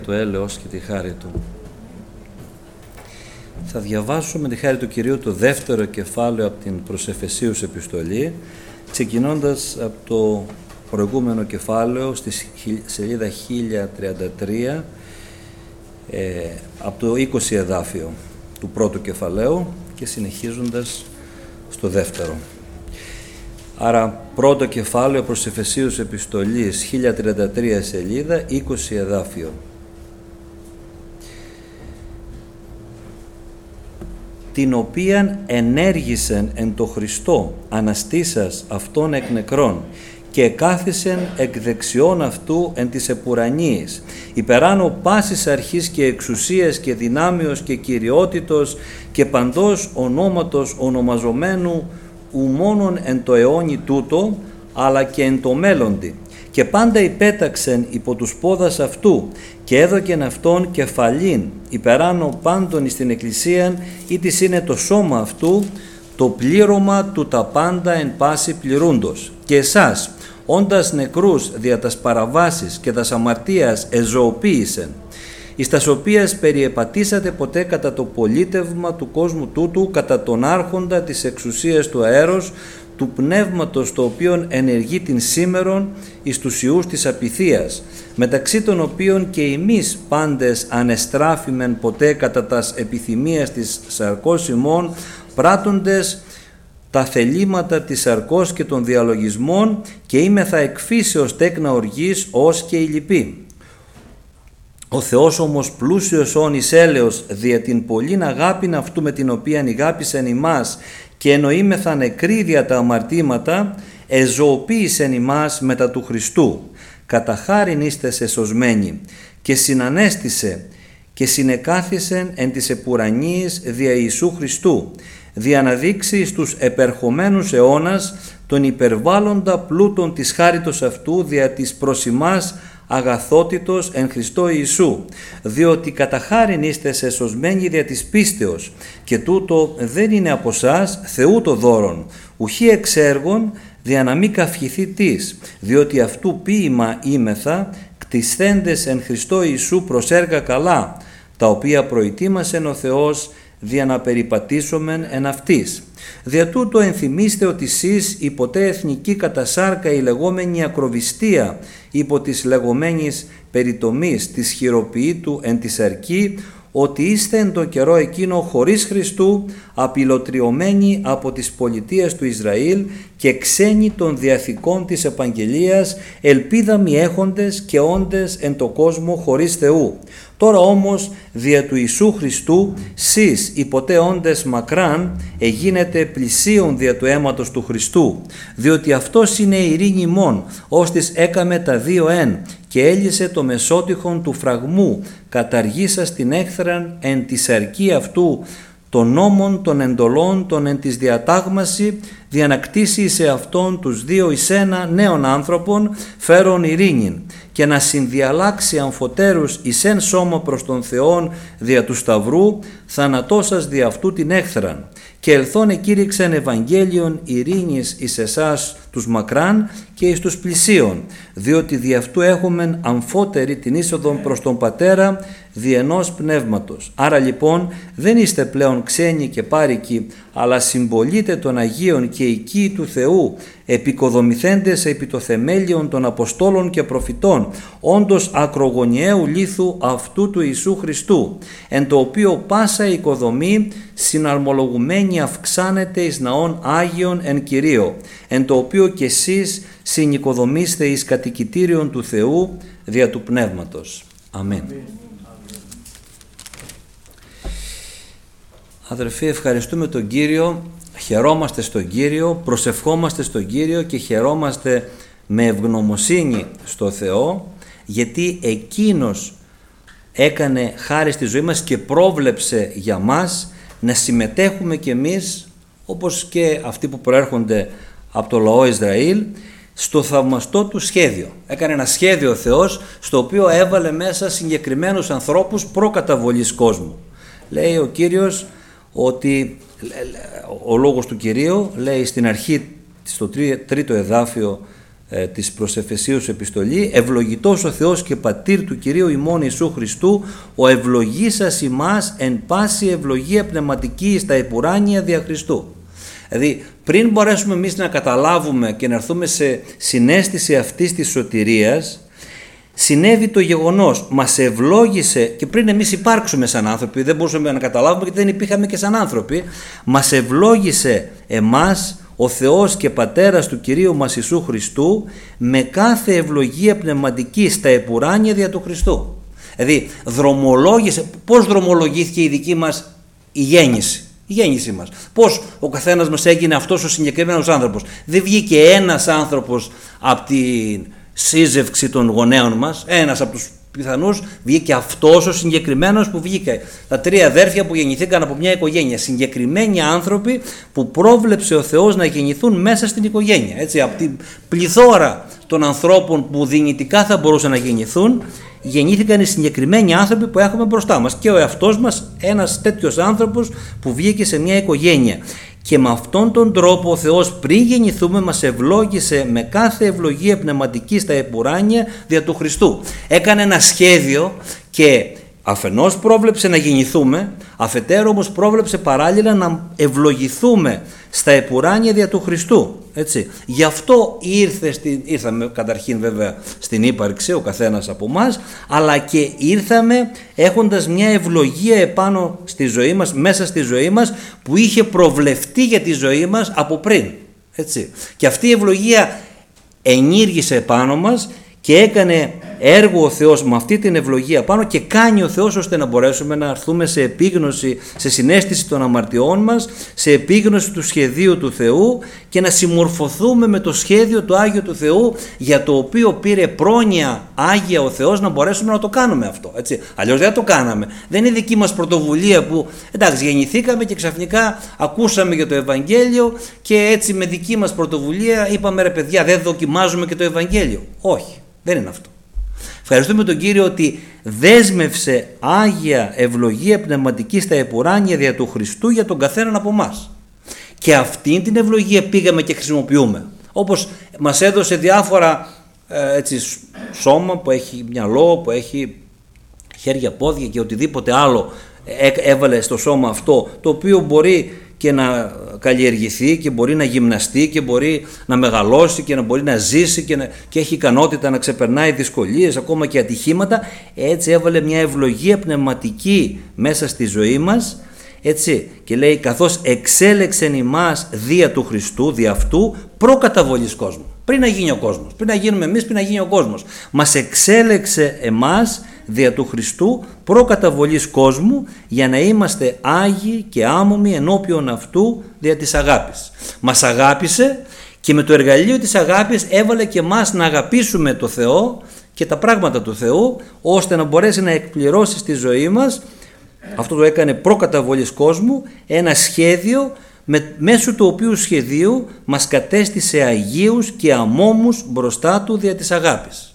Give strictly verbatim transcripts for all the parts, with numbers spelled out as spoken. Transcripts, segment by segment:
Το έλεος και τη χάρη Του. Θα διαβάσω με τη χάρη του Κυρίου το δεύτερο κεφάλαιο από την προς Εφεσίους επιστολή, ξεκινώντας από το προηγούμενο κεφάλαιο στη σελίδα χίλια τριάντα τρία, ε, από το είκοσι εδάφιο του πρώτου κεφαλαίου και συνεχίζοντας στο δεύτερο. Άρα πρώτο κεφάλαιο προς Εφεσίους επιστολής, χίλια τριάντα τρία σελίδα, είκοσι εδάφιο. Την οποίαν ενέργησεν εν το Χριστό αναστήσας αυτόν εκ νεκρών και εκάθισεν εκ δεξιών αυτού εν της επουρανίης, υπεράνω πάσης αρχής και εξουσίας και δυνάμεως και κυριότητος και παντός ονόματος ονομαζομένου ου μόνον εν το αιώνι τούτο, αλλά και εν το μέλλοντι. Και πάντα υπέταξεν υπό τους πόδας αυτού και έδωκεν αυτόν κεφαλήν υπεράνω πάντων εις την Εκκλησίαν, ή της είναι το σώμα αυτού, το πλήρωμα του τα πάντα εν πάση πληρούντος. Και εσάς, όντας νεκρούς δια τας παραβάσεις και τας αμαρτίας εζωοποίησεν, εις τας οποίας περιεπατήσατε ποτέ κατά το πολίτευμα του κόσμου τούτου, κατά τον άρχοντα της εξουσίας του αέρος, του πνεύματος το οποίον ενεργεί την σήμερον εις τους ιούς της απειθίας, μεταξύ των οποίων και εμείς πάντες ανεστράφημεν ποτέ κατά τας επιθυμίας της σαρκός ημών, πράττοντες τα θελήματα της σαρκός και των διαλογισμών, και είμεθα εκφύσεως τέκνα οργής ως και οι λοιποί. Ο Θεός όμως πλούσιος όν εις έλεος δια την πολλήν αγάπην αυτού με την οποίαν ηγάπησεν ημάς, και εννοείμεθα νεκροί δια τα αμαρτήματα, εζωοποίησεν ημάς μετά του Χριστού. Κατά χάριν είστες εσωσμένοι, και συνανέστησε και συνεκάθισεν εν της επουρανίης δια Ιησού Χριστού, δια να δείξει εις τους επερχομένους αιώνας τον υπερβάλλοντα πλούτον της χάριτος αυτού δια της προς ημάς αγαθότητος εν Χριστώ Ιησού, διότι κατά χάριν είστες εσωσμένοι δια της πίστεως, και τούτο δεν είναι από σας, Θεού το δώρον, ουχή εξ έργων, δια να μη καυχηθεί της, διότι αυτού ποίημα είμεθα, κτισθέντες εν Χριστώ Ιησού προς έργα καλά, τα οποία προητήμασεν ο Θεός δια να περιπατήσομεν εν αυτής. Δια τούτο ενθυμίστε ότι εσείς υποτέ εθνική κατά σάρκα η λεγόμενη ακροβιστία υπό της λεγόμενης περιτομής της χειροποιήτου εν της αρκή, ότι είστε εν το καιρό εκείνο χωρίς Χριστού, απειλοτριωμένοι από τις πολιτείες του Ισραήλ και ξένοι των διαθηκών της επαγγελίας, ελπίδα μη έχοντες και όντες εν το κόσμο χωρίς Θεού. Τώρα όμως δια του Ιησού Χριστού, σεις υποτέ όντες μακράν, εγίνετε πλησίον δια του αίματος του Χριστού, διότι αυτός είναι η ειρήνη ημών, ώστις έκαμε τα δύο εν, και έλυσε το μεσότυχον του φραγμού, καταργήσας την έχθραν εν τη σαρκή αυτού, των νόμων, των εντολών, των εν της διατάγμαση, διανακτήσει σε αυτόν τους δύο εις ένα νέων άνθρωπων, φέρον ειρήνην, και να συνδιαλλάξει αμφωτέρους εις εν σώμα προς τον Θεόν δια του Σταυρού, θανατώσας δια αυτού την έχθραν, και ελθόν εκήρυξαν Ευαγγέλιον ειρήνης εις εσάς τους μακράν και εις τους πλησίων, διότι δι' αυτού έχομεν αμφότερη την είσοδον προς τον Πατέρα δι' ενός πνεύματος. Άρα λοιπόν δεν είστε πλέον ξένοι και πάρικοι, αλλά συμπολίτε των Αγίων και οικοί του Θεού, επικοδομηθέντες επί το θεμέλιον των Αποστόλων και Προφητών, όντως ακρογωνιαίου λίθου αυτού του Ιησού Χριστού, εν το οποίο πάσα η οικοδομή συναρμολογουμένη αυξάνεται εις ναών Άγιον εν Κυρίω, εν το οποίο και εσείς συνοικοδομήστε εις κατοικητήριον του Θεού δια του Πνεύματος. Αμήν. Αδερφοί, ευχαριστούμε τον Κύριο, χαιρόμαστε στον Κύριο, προσευχόμαστε στον Κύριο και χαιρόμαστε με ευγνωμοσύνη στο Θεό, γιατί Εκείνος έκανε χάρη στη ζωή μας και πρόβλεψε για μας να συμμετέχουμε κι εμείς, όπως και αυτοί που προέρχονται από το λαό Ισραήλ, στο θαυμαστό του σχέδιο. Έκανε ένα σχέδιο ο Θεός, στο οποίο έβαλε μέσα συγκεκριμένους ανθρώπους προκαταβολής κόσμου. Λέει ο Κύριος ότι ο λόγος του Κυρίου λέει στην αρχή, στο τρίτο εδάφιο ε, της προς Εφεσίους επιστολή, ευλογητός ο Θεός και Πατήρ του Κυρίου ημών Ιησού Χριστού, ο ευλογήσας ημάς εν πάση ευλογία πνευματική στα επουράνια δια Χριστού. Δηλαδή πριν μπορέσουμε εμείς να καταλάβουμε και να έρθουμε σε συναίσθηση αυτής της σωτηρίας, συνέβη το γεγονός, μας ευλόγησε, και πριν εμείς υπάρξουμε σαν άνθρωποι, δεν μπορούσαμε να καταλάβουμε γιατί δεν υπήρχαμε και σαν άνθρωποι, μας ευλόγησε εμάς ο Θεός και Πατέρας του Κυρίου μας Ιησού Χριστού με κάθε ευλογία πνευματική στα επουράνια δια του Χριστού. Δηλαδή δρομολόγησε, πώς δρομολογήθηκε η δική μας η γέννηση. Η γέννηση μας. Πώς ο καθένας μας έγινε αυτός ο συγκεκριμένος άνθρωπος. Δεν βγήκε ένας άνθρωπος από την σύζευξη των γονέων μας, ένας από τους πιθανούς, βγήκε αυτός ο συγκεκριμένος που βγήκε. Τα τρία αδέρφια που γεννηθήκαν από μια οικογένεια. Συγκεκριμένοι άνθρωποι που πρόβλεψε ο Θεός να γεννηθούν μέσα στην οικογένεια. Έτσι, από την πληθώρα των ανθρώπων που δυνητικά θα μπορούσαν να γεννηθούν, γεννήθηκαν οι συγκεκριμένοι άνθρωποι που έχουμε μπροστά μας. Και ο εαυτός μας ένας τέτοιος άνθρωπος που βγήκε σε μια οικογένεια. Και με αυτόν τον τρόπο ο Θεός πριν γεννηθούμε μας ευλόγησε με κάθε ευλογία πνευματική στα επουράνια δια του Χριστού. Έκανε ένα σχέδιο και αφενός πρόβλεψε να γεννηθούμε, αφετέρου όμως πρόβλεψε παράλληλα να ευλογηθούμε στα επουράνια δια του Χριστού. Έτσι. Γι' αυτό ήρθε στην, ήρθαμε καταρχήν βέβαια στην ύπαρξη ο καθένας από εμάς, αλλά και ήρθαμε έχοντας μια ευλογία επάνω στη ζωή μας, μέσα στη ζωή μας, που είχε προβλεφτεί για τη ζωή μας από πριν. Έτσι. Και αυτή η ευλογία ενήργησε επάνω μας και έκανε έργο ο Θεός με αυτή την ευλογία πάνω, και κάνει ο Θεός ώστε να μπορέσουμε να έρθουμε σε επίγνωση, σε συναίσθηση των αμαρτιών μας, σε επίγνωση του σχεδίου του Θεού και να συμμορφωθούμε με το σχέδιο του Άγιου του Θεού, για το οποίο πήρε πρόνοια Άγια ο Θεός να μπορέσουμε να το κάνουμε αυτό. Έτσι. Αλλιώς δεν το κάναμε. Δεν είναι δική μας πρωτοβουλία που εντάξει γεννηθήκαμε και ξαφνικά ακούσαμε για το Ευαγγέλιο και έτσι με δική μας πρωτοβουλία είπαμε ρε παιδιά δεν δοκιμάζουμε και το Ευαγγέλιο. Όχι, δεν είναι αυτό. Ευχαριστούμε τον Κύριο ότι δέσμευσε Άγια ευλογία πνευματική στα επουράνια δια του Χριστού για τον καθέναν από εμάς. Και αυτήν την ευλογία πήγαμε και χρησιμοποιούμε. Όπως μας έδωσε διάφορα ε, έτσι, σώμα που έχει μυαλό, που έχει χέρια, πόδια και οτιδήποτε άλλο έβαλε στο σώμα αυτό, το οποίο μπορεί και να καλλιεργηθεί και μπορεί να γυμναστεί και μπορεί να μεγαλώσει και να μπορεί να ζήσει και, να, και έχει ικανότητα να ξεπερνάει δυσκολίες, ακόμα και ατυχήματα. Έτσι έβαλε μια ευλογία πνευματική μέσα στη ζωή μας, έτσι, και λέει καθώς εξέλεξεν ημάς δια του Χριστού, δια αυτού προκαταβολής κόσμου. Πριν να γίνει ο κόσμος, πριν να γίνουμε εμείς, πριν να γίνει ο κόσμος. Μας εξέλεξε εμάς δια του Χριστού προκαταβολής κόσμου, για να είμαστε άγιοι και άμωμοι ενώπιον αυτού δια της αγάπης. Μας αγάπησε και με το εργαλείο της αγάπης έβαλε και μας να αγαπήσουμε το Θεό και τα πράγματα του Θεού, ώστε να μπορέσει να εκπληρώσει στη ζωή μας. Αυτό το έκανε προκαταβολής κόσμου, ένα σχέδιο με, μέσω του οποίου σχεδίου μας κατέστησε αγίους και αμόμους μπροστά του δια της αγάπης.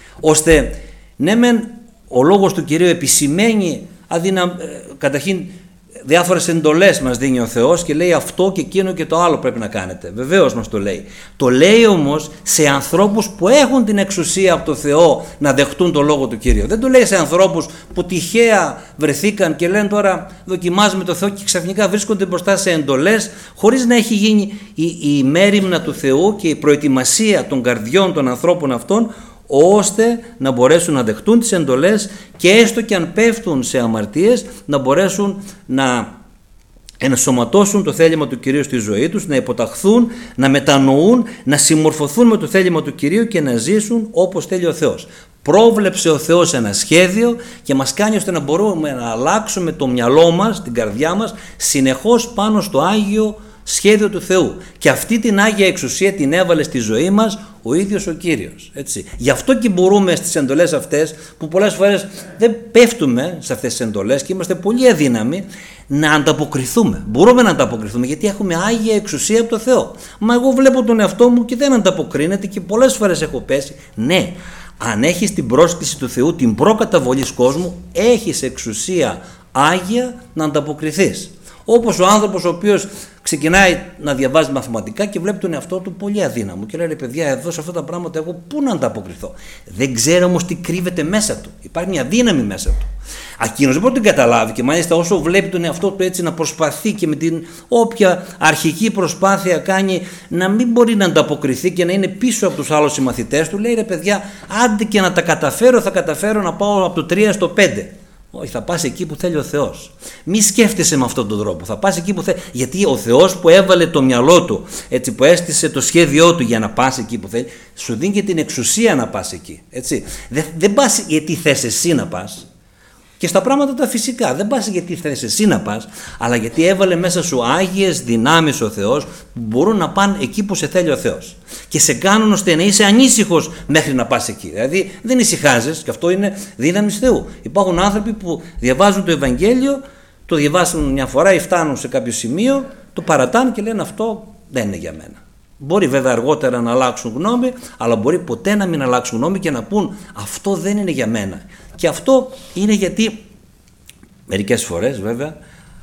Ώστε ναι μεν ο λόγος του Κυρίου επισημαίνει αδυνα... καταρχήν διάφορες εντολές μας δίνει ο Θεός και λέει αυτό και εκείνο και το άλλο πρέπει να κάνετε. Βεβαίως μας το λέει. Το λέει όμως σε ανθρώπους που έχουν την εξουσία από το Θεό να δεχτούν το λόγο του Κυρίου. Δεν το λέει σε ανθρώπους που τυχαία βρεθήκαν και λένε τώρα δοκιμάζουμε το Θεό και ξαφνικά βρίσκονται μπροστά σε εντολές, χωρίς να έχει γίνει η, η μέριμνα του Θεού και η προετοιμασία των καρδιών των ανθρώπων αυτών, ώστε να μπορέσουν να δεχτούν τις εντολές και έστω και αν πέφτουν σε αμαρτίες να μπορέσουν να ενσωματώσουν το θέλημα του Κυρίου στη ζωή τους, να υποταχθούν, να μετανοούν, να συμμορφωθούν με το θέλημα του Κυρίου και να ζήσουν όπως θέλει ο Θεός. Πρόβλεψε ο Θεός ένα σχέδιο και μας κάνει ώστε να μπορούμε να αλλάξουμε το μυαλό μας, την καρδιά μας, συνεχώς πάνω στο Άγιο σχέδιο του Θεού. Και αυτή την Άγια εξουσία την έβαλε στη ζωή μας ο ίδιος ο Κύριος. Έτσι. Γι' αυτό και μπορούμε στις εντολές αυτές, που πολλές φορές δεν πέφτουμε σε αυτές τις εντολές και είμαστε πολύ αδύναμοι, να ανταποκριθούμε. Μπορούμε να ανταποκριθούμε γιατί έχουμε Άγια εξουσία από το Θεό. Μα εγώ βλέπω τον εαυτό μου και δεν ανταποκρίνεται και πολλές φορές έχω πέσει. Ναι, αν έχεις την πρόσκληση του Θεού, την προκαταβολής κόσμου, έχεις εξουσία Άγια να ανταποκριθείς. Όπως ο άνθρωπος ο οποίος ξεκινάει να διαβάζει μαθηματικά και βλέπει τον εαυτό του πολύ αδύναμο και λέει: ρε παιδιά, εδώ σε αυτά τα πράγματα εγώ πού να ανταποκριθώ. Δεν ξέρει όμως τι κρύβεται μέσα του. Υπάρχει μια δύναμη μέσα του. Εκείνος δεν μπορεί να την καταλάβει και μάλιστα όσο βλέπει τον εαυτό του έτσι να προσπαθεί και με την όποια αρχική προσπάθεια κάνει να μην μπορεί να ανταποκριθεί και να είναι πίσω από τους άλλους συμμαθητές του, λέει: ρε παιδιά, άντε και να τα καταφέρω, θα καταφέρω να πάω από το τρία στο πέντε. Όχι, θα πας εκεί που θέλει ο Θεός. Μη σκέφτεσαι με αυτόν τον τρόπο. Θα πας εκεί που θέλει. Γιατί ο Θεός που έβαλε το μυαλό του, έτσι, που έστησε το σχέδιό του για να πας εκεί που θέλει, σου δίνει και την εξουσία να πας εκεί. Έτσι. Δεν, δεν πας γιατί θες εσύ να πας. Και στα πράγματα τα φυσικά. Δεν πας γιατί θες εσύ να πας, αλλά γιατί έβαλε μέσα σου άγιες δυνάμεις ο Θεός που μπορούν να πάνε εκεί που σε θέλει ο Θεός. Και σε κάνουν ώστε να είσαι ανήσυχος μέχρι να πας εκεί. Δηλαδή δεν ησυχάζεις, και αυτό είναι δύναμη Θεού. Υπάρχουν άνθρωποι που διαβάζουν το Ευαγγέλιο, το διαβάσουν μια φορά ή φτάνουν σε κάποιο σημείο, το παρατάνε και λένε αυτό δεν είναι για μένα. Μπορεί βέβαια αργότερα να αλλάξουν γνώμη, αλλά μπορεί ποτέ να μην αλλάξουν γνώμη και να πούν αυτό δεν είναι για μένα. Και αυτό είναι γιατί μερικές φορές βέβαια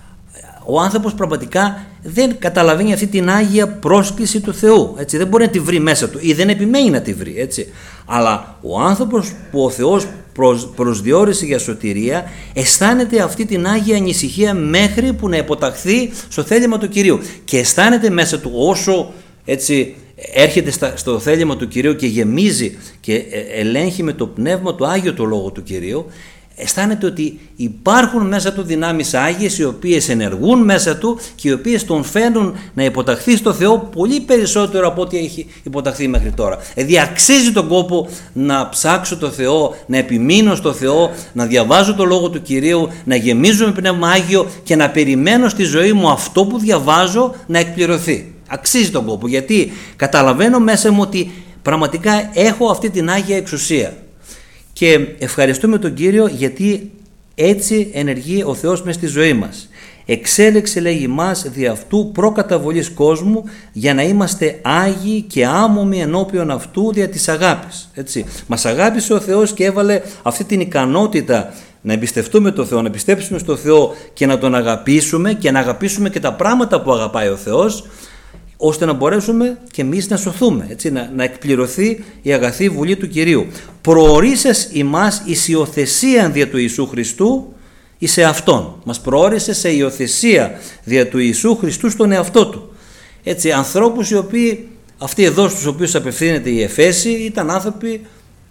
ο άνθρωπος πραγματικά δεν καταλαβαίνει αυτή την άγια πρόσκληση του Θεού. Έτσι, δεν μπορεί να τη βρει μέσα του ή δεν επιμένει να τη βρει. Έτσι. Αλλά ο άνθρωπος που ο Θεός προσ, προσδιορίσε για σωτηρία αισθάνεται αυτή την άγια ανησυχία μέχρι που να υποταχθεί στο θέλημα του Κυρίου. Και αισθάνεται μέσα του όσο έτσι έρχεται στα, στο θέλημα του Κυρίου και γεμίζει και ελέγχει με το πνεύμα του Άγιο το Λόγο του Κυρίου, αισθάνεται ότι υπάρχουν μέσα του δυνάμεις άγιες οι οποίες ενεργούν μέσα του και οι οποίες τον φέρνουν να υποταχθεί στο Θεό πολύ περισσότερο από ό,τι έχει υποταχθεί μέχρι τώρα. Δηλαδή αξίζει τον κόπο να ψάξω το Θεό, να επιμείνω στο Θεό, να διαβάζω το Λόγο του Κυρίου, να γεμίζω με πνεύμα Άγιο και να περιμένω στη ζωή μου αυτό που διαβάζω να εκπληρωθεί. Αξίζει τον κόπο, γιατί καταλαβαίνω μέσα μου ότι πραγματικά έχω αυτή την Άγια εξουσία και ευχαριστούμε τον Κύριο γιατί έτσι ενεργεί ο Θεός μες στη ζωή μας. Εξέλεξε, λέγει μας, δι' αυτού προκαταβολής κόσμου για να είμαστε άγιοι και άμωμοι ενώπιον αυτού δια της αγάπης. Έτσι. Μας αγάπησε ο Θεός και έβαλε αυτή την ικανότητα να εμπιστευτούμε τον Θεό, να πιστέψουμε στο Θεό και να τον αγαπήσουμε και να αγαπήσουμε και τα πράγματα που αγαπάει ο Θεός, ώστε να μπορέσουμε και εμείς να σωθούμε, έτσι, να, να εκπληρωθεί η αγαθή βουλή του Κυρίου. Προορίσες ημάς εις υιοθεσία δια του Ιησού Χριστού εις εαυτόν. Μας προόρισε σε υιοθεσία δια του Ιησού Χριστού στον εαυτό του. Έτσι, ανθρώπους οι οποίοι, αυτοί εδώ στους οποίους απευθύνεται η Εφέση, ήταν άνθρωποι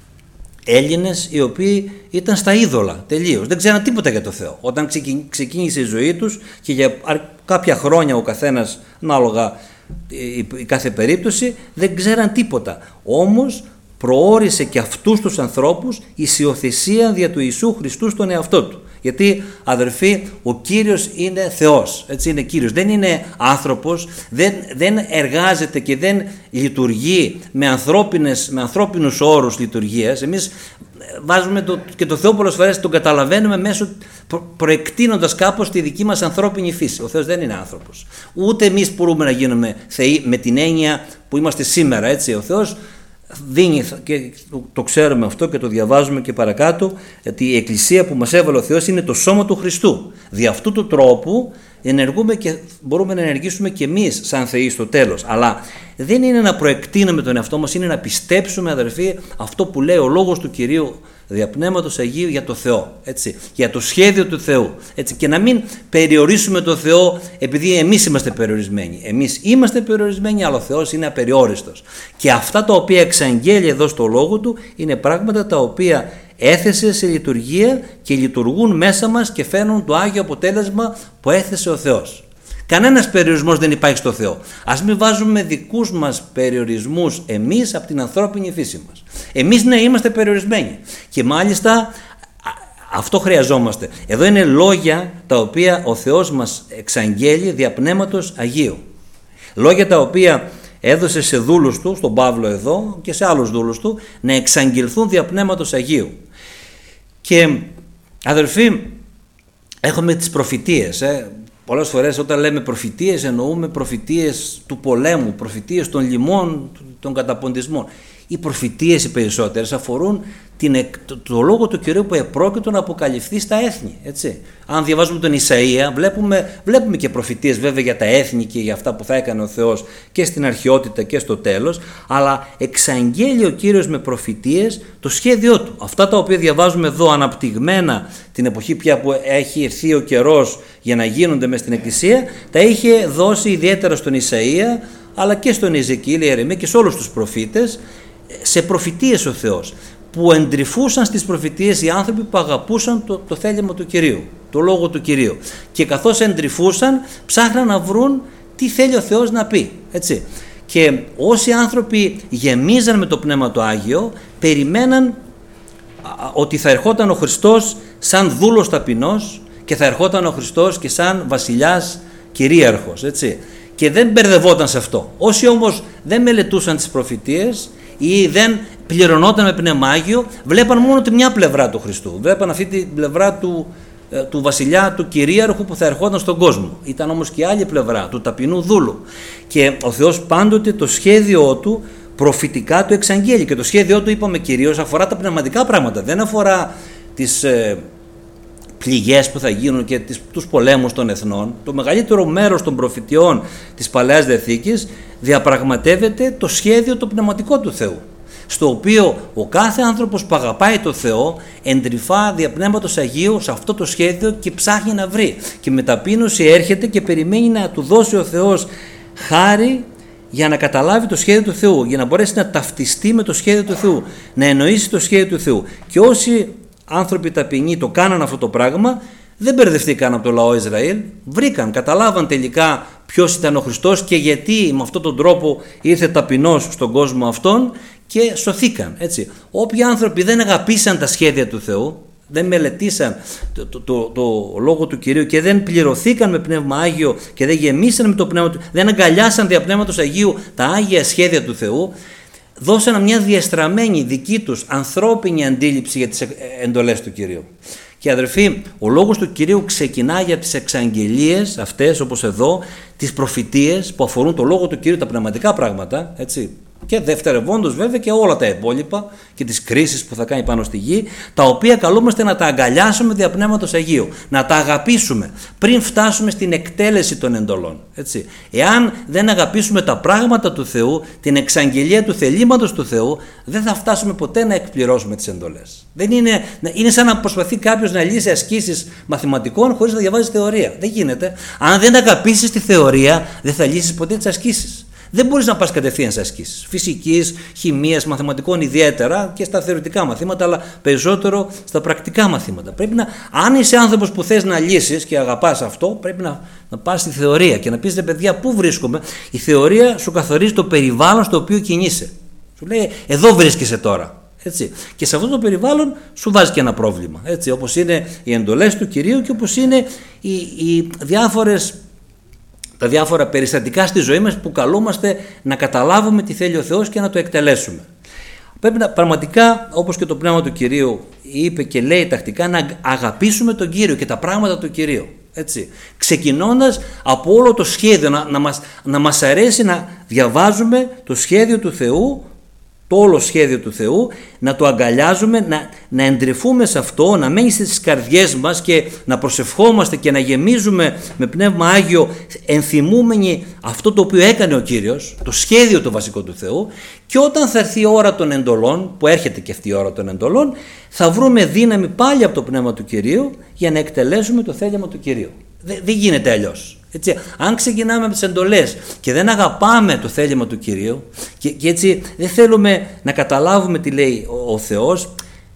Έλληνες οι οποίοι ήταν στα είδωλα τελείως, δεν ξέραν τίποτα για το Θεό. Όταν ξεκίνησε η ζωή τους και για κάποια χρόνια ο καθένας ανάλογα η κάθε περίπτωση δεν ξέραν τίποτα. Όμως προόρισε και αυτούς τους ανθρώπους η υιοθεσία δια του Ιησού Χριστού στον εαυτό του. Γιατί αδερφοί, ο Κύριος είναι Θεός, έτσι, είναι Κύριος, δεν είναι άνθρωπος, δεν, δεν εργάζεται και δεν λειτουργεί με, ανθρώπινες, με ανθρώπινους όρους λειτουργίας. Εμείς βάζουμε το, και το Θεό πολλές φορές τον καταλαβαίνουμε μέσω προ, προεκτείνοντας κάπως τη δική μας ανθρώπινη φύση. Ο Θεός δεν είναι άνθρωπος. Ούτε εμείς μπορούμε να γίνουμε θεοί με την έννοια που είμαστε σήμερα, έτσι. Ο Θεός δίνει, και το ξέρουμε αυτό και το διαβάζουμε και παρακάτω, ότι η Εκκλησία που μας έβαλε ο Θεός είναι το σώμα του Χριστού. Δι' αυτού του τρόπου ενεργούμε και μπορούμε να ενεργήσουμε και εμείς σαν θεοί στο τέλος. Αλλά δεν είναι να προεκτείνουμε τον εαυτό μας, είναι να πιστέψουμε, αδερφοί, αυτό που λέει ο Λόγος του Κυρίου δια Πνεύματος Αγίου για το Θεό, έτσι, για το σχέδιο του Θεού, έτσι, και να μην περιορίσουμε το Θεό επειδή εμείς είμαστε περιορισμένοι. Εμείς είμαστε περιορισμένοι, αλλά ο Θεός είναι απεριόριστος. Και αυτά τα οποία εξαγγέλει εδώ στο Λόγο του είναι πράγματα τα οποία έθεσε σε λειτουργία και λειτουργούν μέσα μας και φέρνουν το Άγιο αποτέλεσμα που έθεσε ο Θεός. Κανένας περιορισμός δεν υπάρχει στο Θεό. Ας μην βάζουμε δικούς μας περιορισμούς εμείς από την ανθρώπινη φύση μας. Εμείς ναι, είμαστε περιορισμένοι και μάλιστα αυτό χρειαζόμαστε. Εδώ είναι λόγια τα οποία ο Θεός μας εξαγγέλει δια Πνεύματος Αγίου. Λόγια τα οποία έδωσε σε δούλους του, στον Παύλο εδώ και σε άλλους δούλους του, να εξαγγελθούν δια Πνεύματος Αγίου. Και αδελφοί, έχουμε τις προφητείες. Ε. Πολλές φορές όταν λέμε προφητείες εννοούμε προφητείες του πολέμου, προφητείες των λοιμών, των καταποντισμών. οι προφητείες οι περισσότερες αφορούν την, το, το λόγο του Κυρίου που επρόκειτο να αποκαλυφθεί στα έθνη. Έτσι. Αν διαβάζουμε τον Ισαΐα, βλέπουμε, βλέπουμε και προφητείες βέβαια για τα έθνη και για αυτά που θα έκανε ο Θεός και στην αρχαιότητα και στο τέλος, αλλά εξαγγέλει ο Κύριος με προφητείες το σχέδιό του. Αυτά τα οποία διαβάζουμε εδώ αναπτυγμένα την εποχή πια που έχει έρθει ο καιρός για να γίνονται μες στην Εκκλησία, τα είχε δώσει ιδιαίτερα στον Ισαΐα, αλλά και στον Εζεκιήλ, Ιερεμία και σε όλους τους προφήτες, σε προφητείες ο Θεός, που εντρυφούσαν στις προφητείες οι άνθρωποι που αγαπούσαν το, το θέλημα του Κυρίου, το λόγο του Κυρίου. Και καθώς εντρυφούσαν, ψάχναν να βρουν τι θέλει ο Θεός να πει. Έτσι. Και όσοι άνθρωποι γεμίζαν με το Πνεύμα το Άγιο, περιμέναν ότι θα ερχόταν ο Χριστός σαν δούλος ταπεινός και θα ερχόταν ο Χριστός και σαν βασιλιάς κυρίαρχος. Έτσι. Και δεν μπερδευόταν σε αυτό. Όσοι όμως δεν μελετούσαν τις προφητείες ή δεν πληρωνόταν με Πνεύμα Άγιο, βλέπαν μόνο τη μια πλευρά του Χριστού. Βλέπαν αυτή την πλευρά του, του βασιλιά, του κυρίαρχου που θα ερχόταν στον κόσμο. Ήταν όμως και η άλλη πλευρά, του ταπεινού δούλου. Και ο Θεός πάντοτε το σχέδιό του προφητικά του εξαγγέλει. Και το σχέδιό του, είπαμε, κυρίως αφορά τα πνευματικά πράγματα. Δεν αφορά τις ε, πληγές που θα γίνουν και τις, τους πολέμους των εθνών. Το μεγαλύτερο μέρος των προφητιών της Παλαιάς Διαθήκης διαπραγματεύεται το σχέδιο το πνευματικό του Θεού, στο οποίο ο κάθε άνθρωπος που αγαπάει το Θεό εντρυφά δια Πνεύματος Αγίου σε αυτό το σχέδιο και ψάχνει να βρει. Και με ταπείνωση έρχεται και περιμένει να του δώσει ο Θεός χάρη για να καταλάβει το σχέδιο του Θεού, για να μπορέσει να ταυτιστεί με το σχέδιο του Θεού, να εννοήσει το σχέδιο του Θεού. Και όσοι άνθρωποι ταπεινοί το κάναν αυτό το πράγμα, δεν μπερδευτήκαν από το λαό Ισραήλ, βρήκαν, καταλάβαν τελικά ποιος ήταν ο Χριστός και γιατί με αυτόν τον τρόπο ήρθε ταπεινός στον κόσμο αυτόν και σωθήκαν. Έτσι. Όποιοι άνθρωποι δεν αγαπήσαν τα σχέδια του Θεού, δεν μελετήσαν το, το, το, το λόγο του Κυρίου και δεν πληρωθήκαν με Πνεύμα Άγιο και δεν γεμίσαν με το Πνεύμα του, δεν αγκαλιάσαν δια Πνεύματος Αγίου τα Άγια σχέδια του Θεού, δώσαν μια διαστραμμένη δική τους ανθρώπινη αντίληψη για τις εντολές του Κυρίου. Και αδερφοί, ο λόγος του Κυρίου ξεκινάει από τις εξαγγελίες αυτές, όπως εδώ, τις προφητείες που αφορούν το λόγο του Κυρίου, τα πνευματικά πράγματα, έτσι, και δευτερευόντως βέβαια και όλα τα υπόλοιπα και τις κρίσεις που θα κάνει πάνω στη γη, τα οποία καλούμαστε να τα αγκαλιάσουμε δια Πνεύματος Αγίου, να τα αγαπήσουμε πριν φτάσουμε στην εκτέλεση των εντολών. Έτσι. Εάν δεν αγαπήσουμε τα πράγματα του Θεού, την εξαγγελία του θελήματος του Θεού, δεν θα φτάσουμε ποτέ να εκπληρώσουμε τις εντολές. Δεν είναι, είναι σαν να προσπαθεί κάποιος να λύσει ασκήσεις μαθηματικών χωρίς να διαβάζει θεωρία. Δεν γίνεται. Αν δεν αγαπήσεις τη θεωρία, δεν θα λύσεις ποτέ τις ασκήσεις. Δεν μπορείς να πας κατευθείαν σε ασκήσεις φυσικής, χημείας, μαθηματικών ιδιαίτερα και στα θεωρητικά μαθήματα, αλλά περισσότερο στα πρακτικά μαθήματα. Πρέπει να, αν είσαι άνθρωπος που θες να λύσεις και αγαπάς αυτό, πρέπει να, να πας στη θεωρία και να πεις, ρε παιδιά, πού βρίσκομαι. Η θεωρία σου καθορίζει το περιβάλλον στο οποίο κινείσαι. Σου λέει, εδώ βρίσκεσαι τώρα. Έτσι. Και σε αυτό το περιβάλλον σου βάζει και ένα πρόβλημα. Έτσι, όπως είναι οι εντολές του Κυρίου και όπως είναι οι, οι διάφορες. Τα διάφορα περιστατικά στη ζωή μας που καλούμαστε να καταλάβουμε τι θέλει ο Θεός και να το εκτελέσουμε. Πρέπει να, πραγματικά, όπως και το Πνεύμα του Κυρίου είπε και λέει τακτικά, να αγαπήσουμε τον Κύριο και τα πράγματα του Κυρίου. Έτσι. Ξεκινώντας από όλο το σχέδιο, να, να, μας, να μας αρέσει να διαβάζουμε το σχέδιο του Θεού, το όλο σχέδιο του Θεού, να το αγκαλιάζουμε, να, να εντρυφούμε σε αυτό, να μένει στις καρδιές μας και να προσευχόμαστε και να γεμίζουμε με Πνεύμα Άγιο, ενθυμούμενοι αυτό το οποίο έκανε ο Κύριος, το σχέδιο το βασικό του Θεού, και όταν θα έρθει η ώρα των εντολών, που έρχεται και αυτή η ώρα των εντολών, θα βρούμε δύναμη πάλι από το Πνεύμα του Κυρίου για να εκτελέσουμε το θέλημα του Κυρίου. Δεν, δεν γίνεται αλλιώς. Έτσι, αν ξεκινάμε με τις εντολές και δεν αγαπάμε το θέλημα του Κυρίου και, και έτσι δεν θέλουμε να καταλάβουμε τι λέει ο, ο Θεός,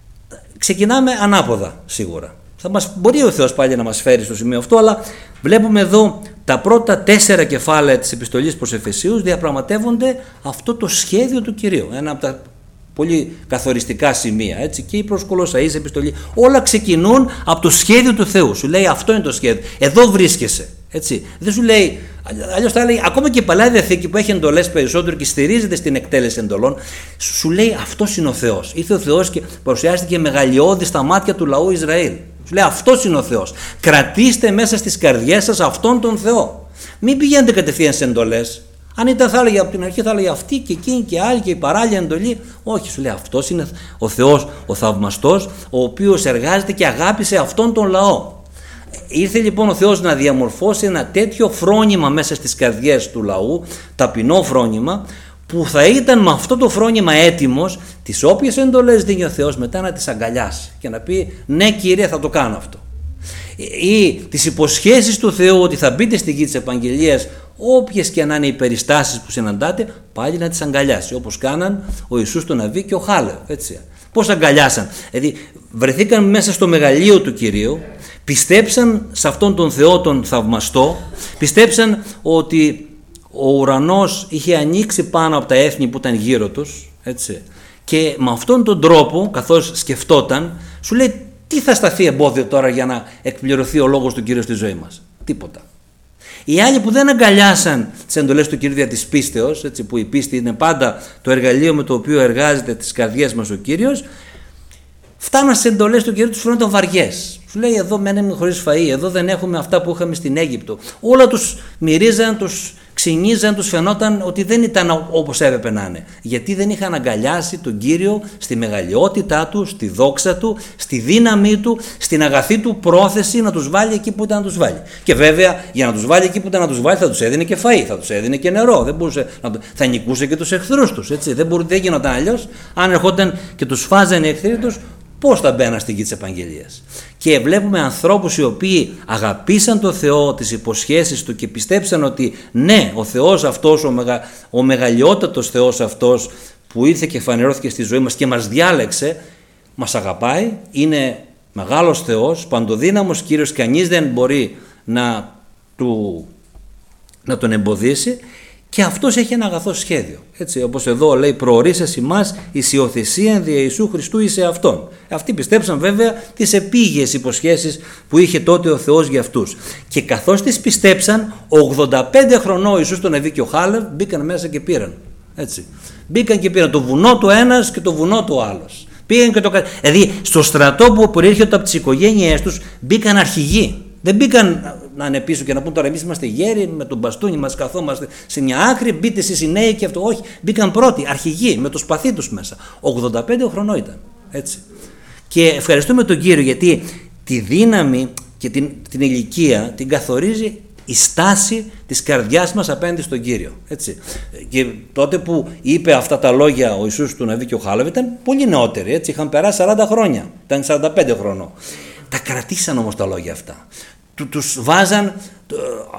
ξεκινάμε ανάποδα σίγουρα. Θα μας, μπορεί ο Θεός πάλι να μας φέρει στο σημείο αυτό, αλλά βλέπουμε εδώ τα πρώτα τέσσερα κεφάλαια της επιστολής προς Εφεσίους διαπραγματεύονται αυτό το σχέδιο του Κυρίου. Ένα από τα πολύ καθοριστικά σημεία, έτσι, και η προς Κολοσσαείς επιστολή, όλα ξεκινούν από το σχέδιο του Θεού. Σου λέει, αυτό είναι το σχέδιο, εδώ βρίσκεσαι. Έτσι. Δεν σου λέει, αλλιώς θα λέει, ακόμα και η Παλαιά Διαθήκη που έχει εντολές περισσότερο και στηρίζεται στην εκτέλεση εντολών, σου λέει, αυτός είναι ο Θεός. Ήρθε ο Θεός και παρουσιάστηκε μεγαλειώδη στα μάτια του λαού Ισραήλ. Σου λέει, αυτός είναι ο Θεός. Κρατήστε μέσα στις καρδιές σας αυτόν τον Θεό. Μην πηγαίνετε κατευθείαν σε εντολές. Αν ήταν, θα έλεγε από την αρχή, θα έλεγε αυτή και εκείνη και άλλη και η παράλια εντολή. Όχι, σου λέει, αυτός είναι ο Θεός, ο θαυμαστός, ο οποίος εργάζεται και αγάπησε αυτόν τον λαό. Ήρθε λοιπόν ο Θεός να διαμορφώσει ένα τέτοιο φρόνημα μέσα στις καρδιές του λαού, ταπεινό φρόνημα, που θα ήταν με αυτό το φρόνημα έτοιμος τις όποιες εντολές δίνει ο Θεός μετά να τις αγκαλιάσει και να πει ναι Κύριε, θα το κάνω αυτό. Ή τις υποσχέσεις του Θεού ότι θα μπείτε στη γη της επαγγελίας, όποιες και να είναι οι περιστάσεις που συναντάτε, πάλι να τις αγκαλιάσει, όπως κάναν ο Ιησούς τον Ναβί και ο Χάλεβ. Έτσι. Πώς αγκαλιάσαν? Δηλαδή βρεθήκαν μέσα στο μεγαλείο του Κυρίου, πιστέψαν σε αυτόν τον Θεό τον θαυμαστό, πιστέψαν ότι ο ουρανός είχε ανοίξει πάνω από τα έθνη που ήταν γύρω τους, έτσι. Και με αυτόν τον τρόπο, καθώς σκεφτόταν, σου λέει τι θα σταθεί εμπόδιο τώρα για να εκπληρωθεί ο λόγος του Κυρίου στη ζωή μας? Τίποτα. Οι άλλοι που δεν αγκαλιάσαν τις εντολές του Κυρίου δια της πίστεως, έτσι, που η πίστη είναι πάντα το εργαλείο με το οποίο εργάζεται τις καρδιές μας ο Κύριος, φτάναν στις εντολές του Κυρίου, τους φαίνονταν βαριές. Σου λέει εδώ μένουμε χωρίς φαΐ, εδώ δεν έχουμε αυτά που είχαμε στην Αίγυπτο. Όλα τους μυρίζαν, τους ξυνίζαν, τους φαινόταν ότι δεν ήταν όπως έπρεπε να είναι. Γιατί δεν είχαν αγκαλιάσει τον Κύριο στη μεγαλειότητά του, στη δόξα του, στη δύναμή του, στην αγαθή του πρόθεση να τους βάλει εκεί που ήταν να τους βάλει. Και βέβαια για να τους βάλει εκεί που ήταν να τους βάλει θα τους έδινε και φαΐ, θα τους έδινε και νερό. Δεν μπορούσε να το... Θα νικούσε και τους εχθρούς τους. Έτσι. Δεν, μπορούσε, δεν γινόταν αλλιώς. Αν ερχόταν και τους φάζανε οι εχθροί τους, πώς θα μπαίναν στη γη της επαγγελίας? Και βλέπουμε ανθρώπους οι οποίοι αγαπήσαν τον Θεό, τις υποσχέσεις του και πιστέψαν ότι ναι, ο Θεός αυτός, ο, μεγα, ο μεγαλειότατος Θεός αυτός που ήρθε και φανερώθηκε στη ζωή μας και μας διάλεξε, μας αγαπάει, είναι μεγάλος Θεός, παντοδύναμος Κύριος, κανείς δεν μπορεί να, του, να τον εμποδίσει. Και αυτός έχει ένα αγαθό σχέδιο. Έτσι, όπως εδώ λέει, προορίσας ημάς εις υιοθεσίαν δια Ιησού Χριστού εις εαυτόν. Αυτοί πιστέψαν βέβαια τις επίγειες υποσχέσεις που είχε τότε ο Θεός για αυτούς. Και καθώς τις πιστέψαν, ογδόντα πέντε χρονών ο Ιησούς τον Ναβί και ο Χάλεβ μπήκαν μέσα και πήραν. Έτσι. Μπήκαν και πήραν το βουνό του ένας και το βουνό του άλλος. Πήγαν και το... Δηλαδή στο στρατό που προήρχεται από τις οικογένειές τους μπήκαν αρχηγοί. Δεν μπήκαν να είναι πίσω και να πούν τώρα εμείς είμαστε γέροι, με τον μπαστούνι μας καθόμαστε σε μια άκρη, μπείτε εσείς οι νέοι και αυτό. Όχι, μπήκαν πρώτοι, αρχηγοί, με το σπαθί τους μέσα. ογδόντα πέντε χρονών ήταν. Έτσι. Και ευχαριστούμε τον Κύριο γιατί τη δύναμη και την, την ηλικία την καθορίζει η στάση της καρδιάς μας απέναντι στον Κύριο. Έτσι. Και τότε που είπε αυτά τα λόγια ο Ιησούς του Ναβί και ο Χάλεβ ήταν πολύ νεότεροι. Έτσι. Είχαν περάσει σαράντα χρόνια, ήταν σαράντα πέντε χρονών. Τα κρατήσαν όμως τα λόγια αυτά. Του, τους βάζαν το,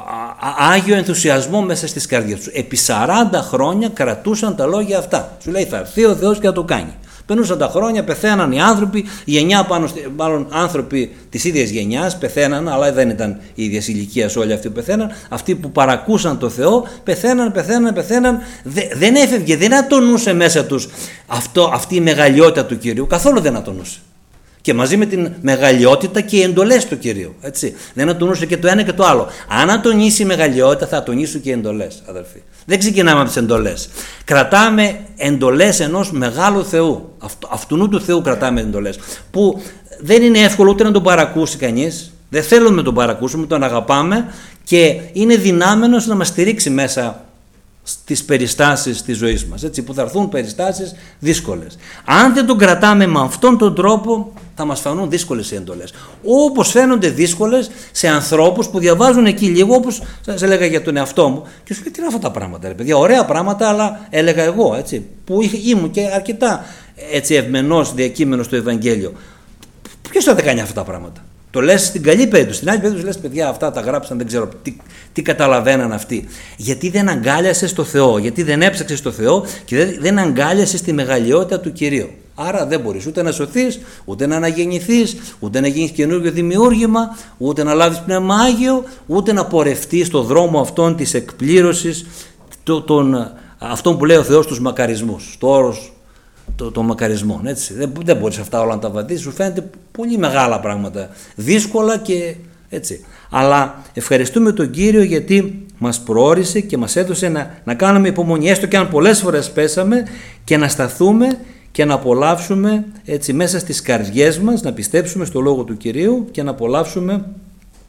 α, άγιο ενθουσιασμό μέσα στις καρδιές τους. Επί σαράντα χρόνια κρατούσαν τα λόγια αυτά. Σου λέει θα έρθει ο Θεός και θα το κάνει. Περνούσαν τα χρόνια, πεθαίναν οι άνθρωποι, η γενιά πάνω, μάλλον άνθρωποι της ίδιας γενιάς πεθαίναν, αλλά δεν ήταν η ίδια ηλικία όλοι αυτοί που πεθαίναν. Αυτοί που παρακούσαν το Θεό πεθαίναν, πεθαίναν, πεθαίναν. Δε, δεν έφευγε, δεν ατονούσε μέσα τους αυτό, αυτή η μεγαλειότητα του Κυρίου. Καθόλου δεν ατονούσε. Και μαζί με την μεγαλειότητα και οι εντολές του Κυρίου. Έτσι. Δεν ατονούσε και το ένα και το άλλο. Αν ατονίσει η μεγαλειότητα, θα ατονίσουν και οι εντολές, αδερφοί. Δεν ξεκινάμε από τις εντολές. Κρατάμε εντολές ενός μεγάλου Θεού. Αυτού, αυτού του Θεού κρατάμε εντολές. Που δεν είναι εύκολο ούτε να τον παρακούσει κανείς. Δεν θέλουμε να τον παρακούσουμε, τον αγαπάμε και είναι δυνάμενος να μας στηρίξει μέσα στις περιστάσεις της ζωής μας, έτσι, που θα έρθουν περιστάσεις δύσκολες. Αν δεν τον κρατάμε με αυτόν τον τρόπο, θα μας φανούν δύσκολες οι εντολές. Όπως φαίνονται δύσκολες σε ανθρώπους που διαβάζουν εκεί λίγο, όπως σας έλεγα για τον εαυτό μου, και σου λέει τι είναι αυτά τα πράγματα, ρε παιδιά, ωραία πράγματα, αλλά έλεγα εγώ, έτσι, που ήμουν και αρκετά έτσι ευμενός διακείμενος στο Ευαγγέλιο. Ποιος θα τα κάνει αυτά τα πράγματα? Το λες στην καλή περίπτωση. Στην άλλη περίπτωση λες παιδιά αυτά τα γράψαν, δεν ξέρω τι, τι καταλαβαίναν αυτοί. Γιατί δεν αγκάλιασες το Θεό, γιατί δεν έψαξες το Θεό και δεν, δεν αγκάλιασες τη μεγαλειότητα του Κυρίου. Άρα δεν μπορείς ούτε να σωθείς, ούτε να αναγεννηθείς, ούτε να γίνεις καινούργιο δημιούργημα, ούτε να λάβεις πνεύμα Άγιο, ούτε να πορευτείς στον δρόμο αυτόν της εκπλήρωσης, το, τον, αυτόν που λέει ο Θεός τους μακαρισμούς, το όρος των το μακαρισμών. Έτσι. Δεν, δεν μπορείς αυτά όλα να τα βαδίσεις, σου φαίνεται πολύ μεγάλα πράγματα, δύσκολα και έτσι. Αλλά ευχαριστούμε τον Κύριο γιατί μας προώρισε και μας έδωσε να, να κάνουμε υπομονή, έστω και αν πολλές φορές πέσαμε, και να σταθούμε και να απολαύσουμε έτσι μέσα στις καρδιές μας, να πιστέψουμε στο Λόγο του Κυρίου και να απολαύσουμε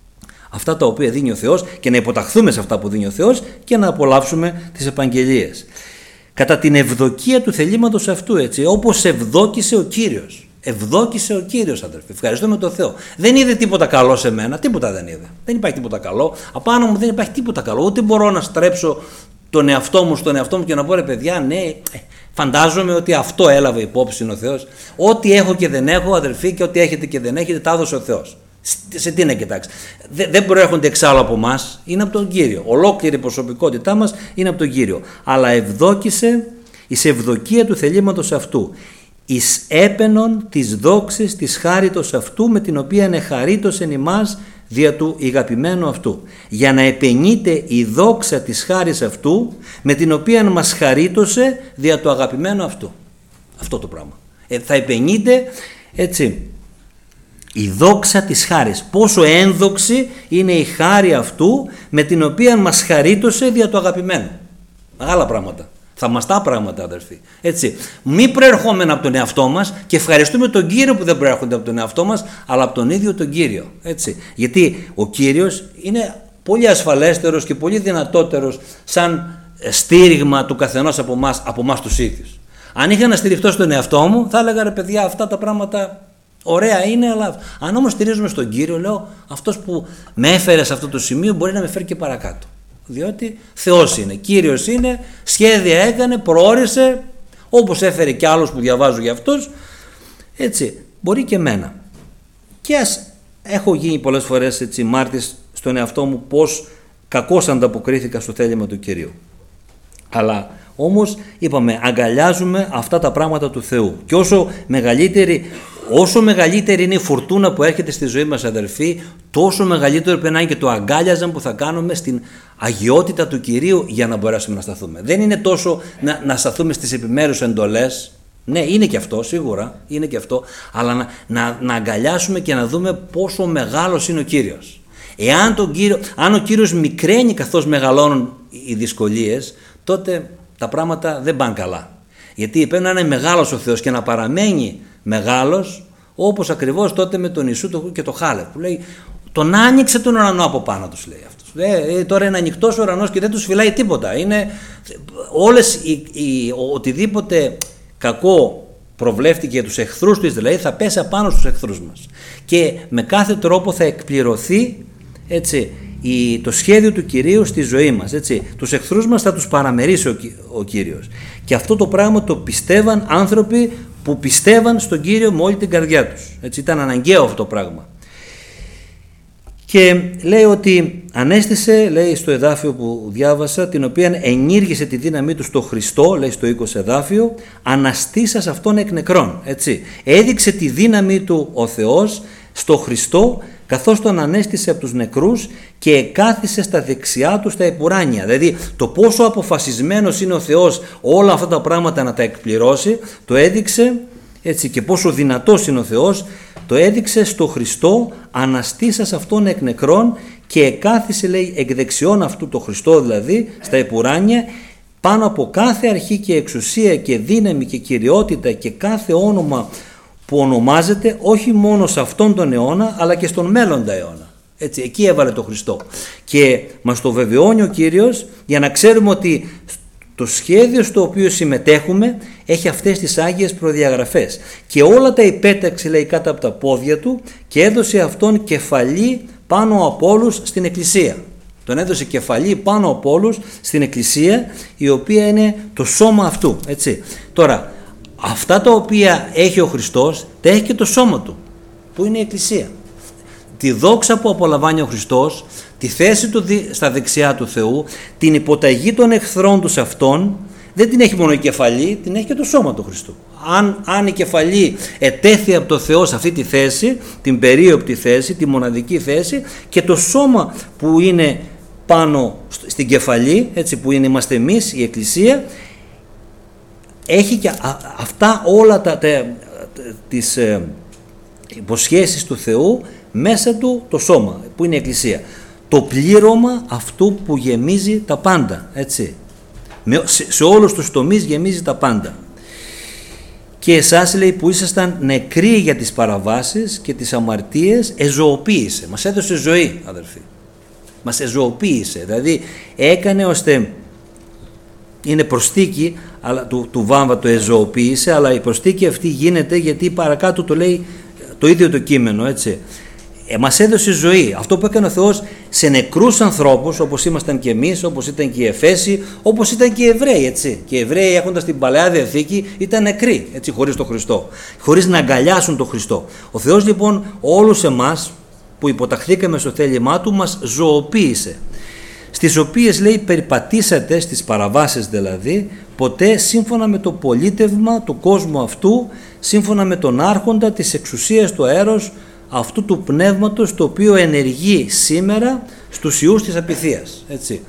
αυτά τα οποία δίνει ο Θεός και να υποταχθούμε σε αυτά που δίνει ο Θεός και να απολαύσουμε τις επαγγελίες. Κατά την ευδοκία του θελήματος αυτού, έτσι, όπως ευδόκησε ο Κύριος. Ευδόκησε ο Κύριος, αδερφοί. Ευχαριστούμε τον Θεό. Δεν είδε τίποτα καλό σε μένα, τίποτα δεν είδε. Δεν υπάρχει τίποτα καλό. Απάνω μου δεν υπάρχει τίποτα καλό. Ούτε μπορώ να στρέψω τον εαυτό μου στον εαυτό μου και να πω ρε παιδιά, ναι, φαντάζομαι ότι αυτό έλαβε υπόψη ο Θεός. Ό,τι έχω και δεν έχω, αδερφοί, και ό,τι έχετε και δεν έχετε, τα έδωσε ο Θεός. Σε τι να κοιτάξει. Δεν προέρχονται εξάλλου από εμάς, είναι από τον Κύριο. Ολόκληρη η προσωπικότητά μας είναι από τον Κύριο. Αλλά ευδόκησε εις ευδοκία του θελήματος αυτού, εις έπαινον της δόξης της χάριτος αυτού, με την οποία εχαρίτως εν ημάς δια του ηγαπημένου αυτού, για να επενείται η δόξα της χάρης αυτού, με την οποία μας χαρίτωσε δια του αγαπημένου αυτού. Αυτό το πράγμα. Ε, θα επενείται, έτσι, η δόξα της χάρης. Πόσο ένδοξη είναι η χάρη αυτού, με την οποία μας χαρίτωσε δια του αγαπημένου. Μεγάλα πράγματα. Θαυμαστά πράγματα, αδερφοί. Έτσι. Μη προερχόμενα από τον εαυτό μας, και ευχαριστούμε τον Κύριο που δεν προέρχονται από τον εαυτό μας, αλλά από τον ίδιο τον Κύριο. Έτσι. Γιατί ο Κύριος είναι πολύ ασφαλέστερος και πολύ δυνατότερος σαν στήριγμα του καθενός από εμάς, από εμάς τους ίδιους. Αν είχα να στηριχτώ στον εαυτό μου, θα έλεγα ρε παιδιά, αυτά τα πράγματα ωραία είναι, αλλά αν όμως στηρίζουμε στον Κύριο, λέω, αυτός που με έφερε σε αυτό το σημείο μπορεί να με φέρει και παρακάτω. Διότι Θεός είναι, Κύριος είναι, σχέδια έκανε, προόρισε, όπως έφερε και άλλους που διαβάζω για αυτούς, έτσι, μπορεί και εμένα. Και ας έχω γίνει πολλές φορές έτσι μάρτης στον εαυτό μου πώς κακώς ανταποκρίθηκα στο θέλημα του Κυρίου. Αλλά όμως είπαμε, αγκαλιάζουμε αυτά τα πράγματα του Θεού, και όσο μεγαλύτερη, όσο μεγαλύτερη είναι η φουρτούνα που έρχεται στη ζωή μας, αδερφοί, τόσο μεγαλύτερο πρέπει να είναι και το αγκάλιαζαν που θα κάνουμε στην αγιότητα του Κυρίου για να μπορέσουμε να σταθούμε. Δεν είναι τόσο να, να σταθούμε στις επιμέρους εντολές. Ναι, είναι και αυτό, σίγουρα, είναι και αυτό, αλλά να, να, να αγκαλιάσουμε και να δούμε πόσο μεγάλος είναι ο Κύριος. Εάν τον Κύριο, αν ο Κύριος μικραίνει καθώς μεγαλώνουν οι δυσκολίες, τότε τα πράγματα δεν πάνε καλά. Γιατί πρέπει να είναι μεγάλος ο Θεός και να παραμένει μεγάλος, όπως ακριβώς τότε με τον Ιησού και το Χάλευ, που λέει, τον άνοιξε τον ουρανό από πάνω τους, λέει αυτός. Ε, τώρα είναι ανοιχτός ο ουρανός και δεν τους φυλάει τίποτα. Είναι όλες οι, οι, οτιδήποτε κακό προβλέφτηκε για τους εχθρούς του Ισραήλ θα πέσει απάνω στους εχθρούς μας. Και με κάθε τρόπο θα εκπληρωθεί, έτσι, η, το σχέδιο του Κυρίου στη ζωή μας. Έτσι. Τους εχθρούς μας θα τους παραμερίσει ο, ο Κύριος. Και αυτό το πράγμα το πιστεύαν άνθρωποι που πιστεύαν στον Κύριο με όλη την καρδιά τους. Έτσι, ήταν αναγκαίο αυτό το πράγμα. Και λέει ότι ανέστησε, λέει στο εδάφιο που διάβασα, την οποία ενήργησε τη δύναμή του στο Χριστό, λέει στο είκοσι εδάφιο, αναστήσας αυτόν εκ νεκρών. Έτσι. Έδειξε τη δύναμή του ο Θεός στο Χριστό, καθώς τον ανέστησε από τους νεκρούς και εκάθισε στα δεξιά του στα επουράνια. Δηλαδή το πόσο αποφασισμένος είναι ο Θεός όλα αυτά τα πράγματα να τα εκπληρώσει, το έδειξε, έτσι, και πόσο δυνατός είναι ο Θεός, το έδειξε στο Χριστό, αναστήσας αυτόν εκ νεκρών και εκάθισε, λέει, εκ δεξιών αυτού, το Χριστό δηλαδή, στα επουράνια, πάνω από κάθε αρχή και εξουσία και δύναμη και κυριότητα και κάθε όνομα που ονομάζεται, όχι μόνο σε αυτόν τον αιώνα αλλά και στον μέλλοντα αιώνα. Έτσι, εκεί έβαλε το Χριστό και μας το βεβαιώνει ο Κύριος, για να ξέρουμε ότι το σχέδιο στο οποίο συμμετέχουμε έχει αυτές τις άγιες προδιαγραφές, και όλα τα υπέταξε, λέει, κάτω από τα πόδια του και έδωσε αυτόν κεφαλή πάνω από όλους στην Εκκλησία. Τον έδωσε κεφαλή πάνω από όλους στην Εκκλησία, η οποία είναι το σώμα αυτού. Έτσι. Τώρα, αυτά τα οποία έχει ο Χριστός τα έχει και το σώμα του, που είναι η Εκκλησία. Τη δόξα που απολαμβάνει ο Χριστός, τη θέση του στα δεξιά του Θεού, την υποταγή των εχθρών του σε Αυτόν, δεν την έχει μόνο η κεφαλή, την έχει και το σώμα του Χριστού. Αν, αν η κεφαλή ετέθη από το Θεό σε αυτή τη θέση, την περίοπτη θέση, τη μοναδική θέση, και το σώμα που είναι πάνω στην κεφαλή, έτσι, που είναι, είμαστε εμείς, η Εκκλησία, έχει και α, αυτά όλα τα, τα, τις ε, υποσχέσεις του Θεού μέσα του, το σώμα που είναι η Εκκλησία, το πλήρωμα αυτού που γεμίζει τα πάντα, έτσι, με, σε, σε όλους τους τομείς γεμίζει τα πάντα. Και εσάς, λέει, που ήσασταν νεκροί για τις παραβάσεις και τις αμαρτίες, εζωοποίησε, μας έδωσε ζωή, αδερφοί. μας εζωοποίησε, δηλαδή έκανε ώστε, είναι προστίκη αλλά, του, του βάμβα το εζωοποίησε, αλλά η προστίκη αυτή γίνεται γιατί παρακάτω το λέει το ίδιο το κείμενο, έτσι. Ε, μας έδωσε ζωή. Αυτό που έκανε ο Θεός σε νεκρούς ανθρώπους, όπως ήμασταν και εμείς, όπως ήταν και οι Εφέσοι, όπως ήταν και οι Εβραίοι, έτσι. Και οι Εβραίοι έχοντας την Παλαιά Διαθήκη ήταν νεκροί, έτσι, χωρίς τον Χριστό, χωρίς να αγκαλιάσουν τον Χριστό. Ο Θεός λοιπόν όλους εμάς που υποταχθήκαμε στο θέλημά Του μας ζωοποίησε, στις οποίες λέει περιπατήσατε, στις παραβάσεις δηλαδή, ποτέ σύμφωνα με το πολίτευμα του κόσμου αυτού, σύμφωνα με τον άρχοντα της εξουσίας του αέρος, αυτού του πνεύματος το οποίο ενεργεί σήμερα στους ιούς της απειθίας, έτσι.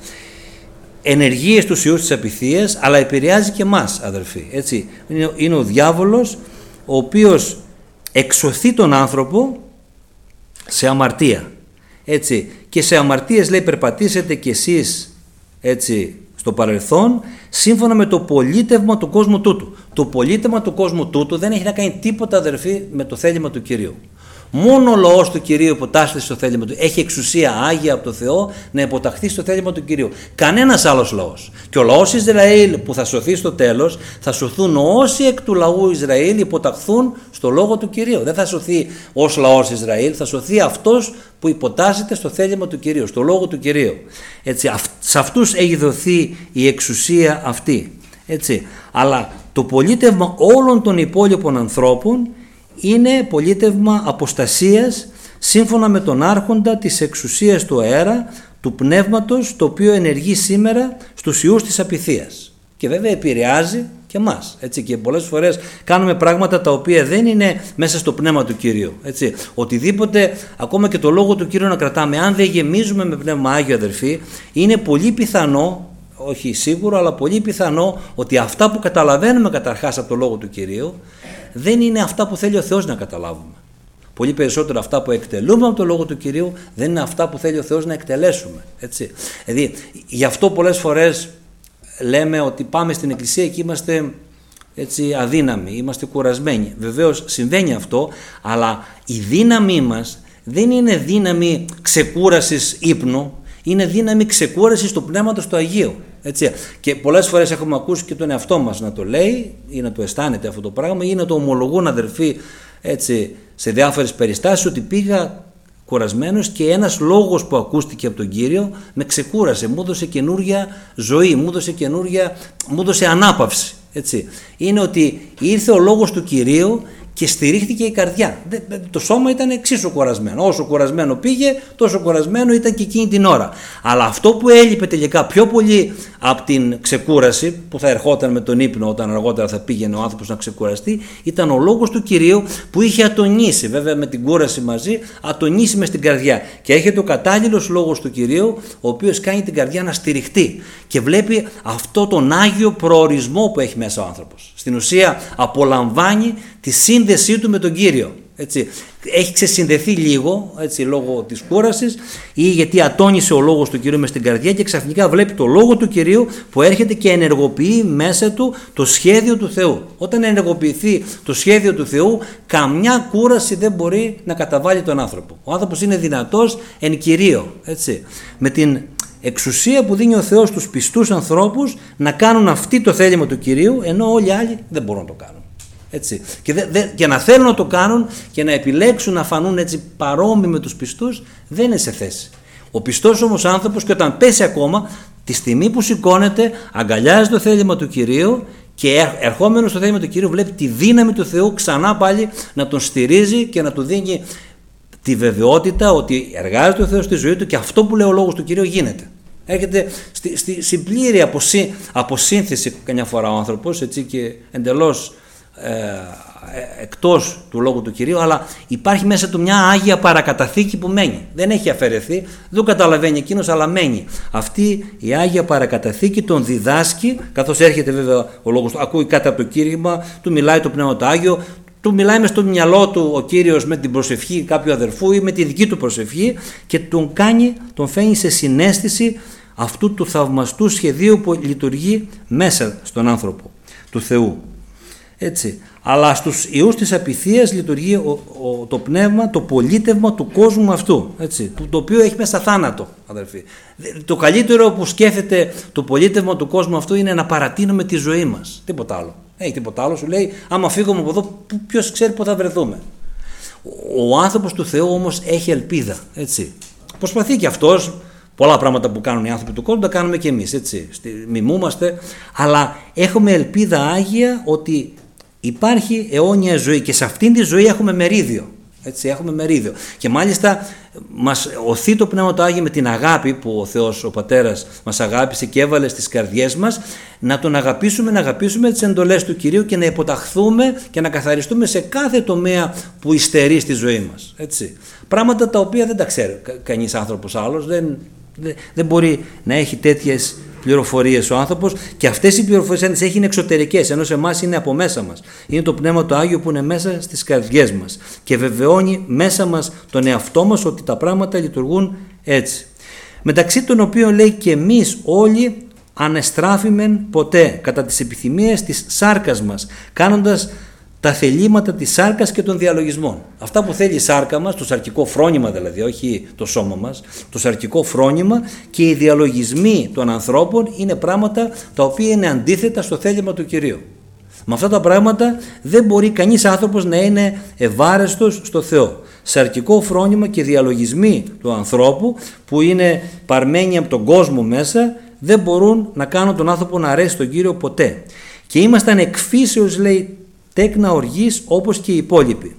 Ενεργεί στους ιούς της απειθίας, αλλά επηρεάζει και εμάς, αδερφοί, έτσι. Είναι, είναι ο διάβολος ο οποίος εξωθεί τον άνθρωπο σε αμαρτία, έτσι, και σε αμαρτίες λέει περπατήσετε κι εσείς, έτσι, στο παρελθόν, σύμφωνα με το πολίτευμα του κόσμου τούτου. Το πολίτευμα του κόσμου τούτου δεν έχει να κάνει τίποτα, αδερφοί, με το θέλημα του Κυρίου. Μόνο ο λαός του Κυρίου υποτάσσεται στο θέλημα του. Έχει εξουσία άγια από το Θεό να υποταχθεί στο θέλημα του Κυρίου. Κανένας άλλος λαός. Και ο λαός Ισραήλ που θα σωθεί στο τέλος, θα σωθούν όσοι εκ του λαού Ισραήλ υποταχθούν στο λόγο του Κυρίου. Δεν θα σωθεί ως λαός Ισραήλ, θα σωθεί αυτός που υποτάσσεται στο θέλημα του Κυρίου, στο λόγο του Κυρίου. Έτσι, σε αυτούς έχει δοθεί η εξουσία αυτή. Έτσι. Αλλά το πολίτευμα όλων των υπόλοιπων ανθρώπων είναι πολίτευμα αποστασίας σύμφωνα με τον άρχοντα της εξουσίας του αέρα, του πνεύματος το οποίο ενεργεί σήμερα στους ιούς της απειθίας και βέβαια επηρεάζει και εμάς, έτσι, και πολλές φορές κάνουμε πράγματα τα οποία δεν είναι μέσα στο πνεύμα του Κυρίου, έτσι. Οτιδήποτε, ακόμα και το λόγο του Κυρίου να κρατάμε, αν δεν γεμίζουμε με πνεύμα Άγιο, αδερφοί, είναι πολύ πιθανό, όχι σίγουρο, αλλά πολύ πιθανό ότι αυτά που καταλαβαίνουμε καταρχάς από το λόγο του Κυρίου δεν είναι αυτά που θέλει ο Θεός να καταλάβουμε. Πολύ περισσότερο αυτά που εκτελούμε από το λόγο του Κυρίου δεν είναι αυτά που θέλει ο Θεός να εκτελέσουμε, έτσι. Δηλαδή, γι' αυτό πολλές φορές λέμε ότι πάμε στην εκκλησία και είμαστε, έτσι, αδύναμοι, είμαστε κουρασμένοι. Βεβαίως συμβαίνει αυτό, αλλά η δύναμή μας δεν είναι δύναμη ξεκούρασης ύπνου, είναι δύναμη ξεκούρασης του Πνεύματος του Αγίου. Έτσι. Και πολλές φορές έχουμε ακούσει και τον εαυτό μας να το λέει ή να το αισθάνεται αυτό το πράγμα ή να το ομολογούν, αδερφοί, έτσι, σε διάφορες περιστάσεις, ότι πήγα κουρασμένος και ένας λόγος που ακούστηκε από τον Κύριο με ξεκούρασε, μου έδωσε καινούρια ζωή, μου έδωσε καινούρια, μου έδωσε ανάπαυση. Έτσι. Είναι ότι ήρθε ο λόγος του Κυρίου και στηρίχθηκε η καρδιά. Το σώμα ήταν εξίσου κουρασμένο. Όσο κουρασμένο πήγε, τόσο κουρασμένο ήταν και εκείνη την ώρα. Αλλά αυτό που έλειπε τελικά πιο πολύ από την ξεκούραση, που θα ερχόταν με τον ύπνο όταν αργότερα θα πήγαινε ο άνθρωπος να ξεκουραστεί, ήταν ο λόγος του Κυρίου που είχε ατονίσει, βέβαια με την κούραση μαζί, ατονίσει μες στην καρδιά. Και έρχεται ο κατάλληλος λόγος του Κυρίου, ο οποίος κάνει την καρδιά να στηριχτεί και βλέπει αυτό τον Άγιο προορισμό που έχει μέσα ο άνθρωπος. Στην ουσία απολαμβάνει τη σύνδεσή του με τον Κύριο. Έτσι. Έχει ξεσυνδεθεί λίγο, έτσι, λόγω της κούρασης ή γιατί ατόνισε ο λόγος του Κυρίου μες στην καρδιά και ξαφνικά βλέπει το λόγο του Κυρίου που έρχεται και ενεργοποιεί μέσα του το σχέδιο του Θεού. Όταν ενεργοποιηθεί το σχέδιο του Θεού, καμιά κούραση δεν μπορεί να καταβάλει τον άνθρωπο. Ο άνθρωπος είναι δυνατός εν Κυρίω, έτσι, με την εξουσία που δίνει ο Θεός στους πιστούς ανθρώπους να κάνουν αυτή το θέλημα του Κυρίου, ενώ όλοι οι άλλοι δεν μπορούν να το κάνουν. Έτσι. Και, δε, δε, και να θέλουν να το κάνουν και να επιλέξουν να φανούν έτσι παρόμοιοι με τους πιστούς, δεν είναι σε θέση. Ο πιστός όμως άνθρωπος, και όταν πέσει ακόμα, τη στιγμή που σηκώνεται, αγκαλιάζει το θέλημα του Κυρίου και ερχόμενος στο θέλημα του Κυρίου βλέπει τη δύναμη του Θεού ξανά πάλι να τον στηρίζει και να του δίνει τη βεβαιότητα ότι εργάζεται ο Θεός στη ζωή του και αυτό που λέει ο λόγος του Κυρίου γίνεται. Έρχεται στη, στη, στη πλήρη αποσύ, αποσύνθεση καμιά φορά ο άνθρωπος, έτσι, και εντελώς Ε, εκτός του λόγου του Κυρίου, αλλά υπάρχει μέσα του μια Άγια παρακαταθήκη που μένει. Δεν έχει αφαιρεθεί, δεν το καταλαβαίνει εκείνος, αλλά μένει. Αυτή η Άγια παρακαταθήκη τον διδάσκει, καθώς έρχεται βέβαια ο λόγος του, ακούει κάτι από το κήρυγμα, του μιλάει το Πνεύμα το Άγιο, του μιλάει μες στο μυαλό του ο Κύριος με την προσευχή κάποιου αδερφού ή με τη δική του προσευχή και τον κάνει, τον φαίνει σε συναίσθηση αυτού του θαυμαστού σχεδίου που λειτουργεί μέσα στον άνθρωπο του Θεού. Έτσι. Αλλά στους ιούς της απειθίας λειτουργεί ο, ο, το πνεύμα, το πολίτευμα του κόσμου αυτού, έτσι, το οποίο έχει μέσα θάνατο, αδερφοί. Το καλύτερο που σκέφτεται το πολίτευμα του κόσμου αυτού είναι να παρατείνουμε τη ζωή μας, τίποτα άλλο. Έχει τίποτα άλλο, σου λέει άμα φύγουμε από εδώ ποιος ξέρει πού θα βρεθούμε. Ο άνθρωπος του Θεού όμως έχει ελπίδα, έτσι. Προσπαθεί και αυτός, πολλά πράγματα που κάνουν οι άνθρωποι του κόσμου τα κάνουμε και εμείς, έτσι. Μιμούμαστε, αλλά έχουμε ελπίδα άγια ότι υπάρχει αιώνια ζωή και σε αυτήν τη ζωή έχουμε μερίδιο. Έτσι, έχουμε μερίδιο. Και μάλιστα μας οθεί το Πνεύμα το Άγιο με την αγάπη που ο Θεός, ο Πατέρας, μας αγάπησε και έβαλε στις καρδιές μας, να τον αγαπήσουμε, να αγαπήσουμε τις εντολές του Κυρίου και να υποταχθούμε και να καθαριστούμε σε κάθε τομέα που υστερεί στη ζωή μας. Έτσι. Πράγματα τα οποία δεν τα ξέρει κανείς άνθρωπος άλλος, δεν, δεν, δεν μπορεί να έχει τέτοιες πληροφορίες ο άνθρωπος, και αυτές οι πληροφορίες αν τις έχει είναι εξωτερικές, ενώ σε εμάς είναι από μέσα μας. Είναι το Πνεύμα το Άγιο που είναι μέσα στις καρδιές μας και βεβαιώνει μέσα μας τον εαυτό μας ότι τα πράγματα λειτουργούν έτσι. Μεταξύ των οποίων λέει και εμείς όλοι ανεστράφημεν ποτέ κατά τις επιθυμίες της σάρκας μας, κάνοντας τα θελήματα της σάρκας και των διαλογισμών. Αυτά που θέλει η σάρκα μας, το σαρκικό φρόνημα δηλαδή, όχι το σώμα μας, το σαρκικό φρόνημα και οι διαλογισμοί των ανθρώπων είναι πράγματα τα οποία είναι αντίθετα στο θέλημα του Κυρίου. Με αυτά τα πράγματα δεν μπορεί κανείς άνθρωπος να είναι ευάρεστος στο Θεό. Σαρκικό φρόνημα και διαλογισμοί του ανθρώπου που είναι παρμένοι από τον κόσμο μέσα δεν μπορούν να κάνουν τον άνθρωπο να αρέσει τον Κύριο ποτέ. Και ήμασταν εκφύσεως, λέει, τέκνα οργής όπως και οι υπόλοιποι.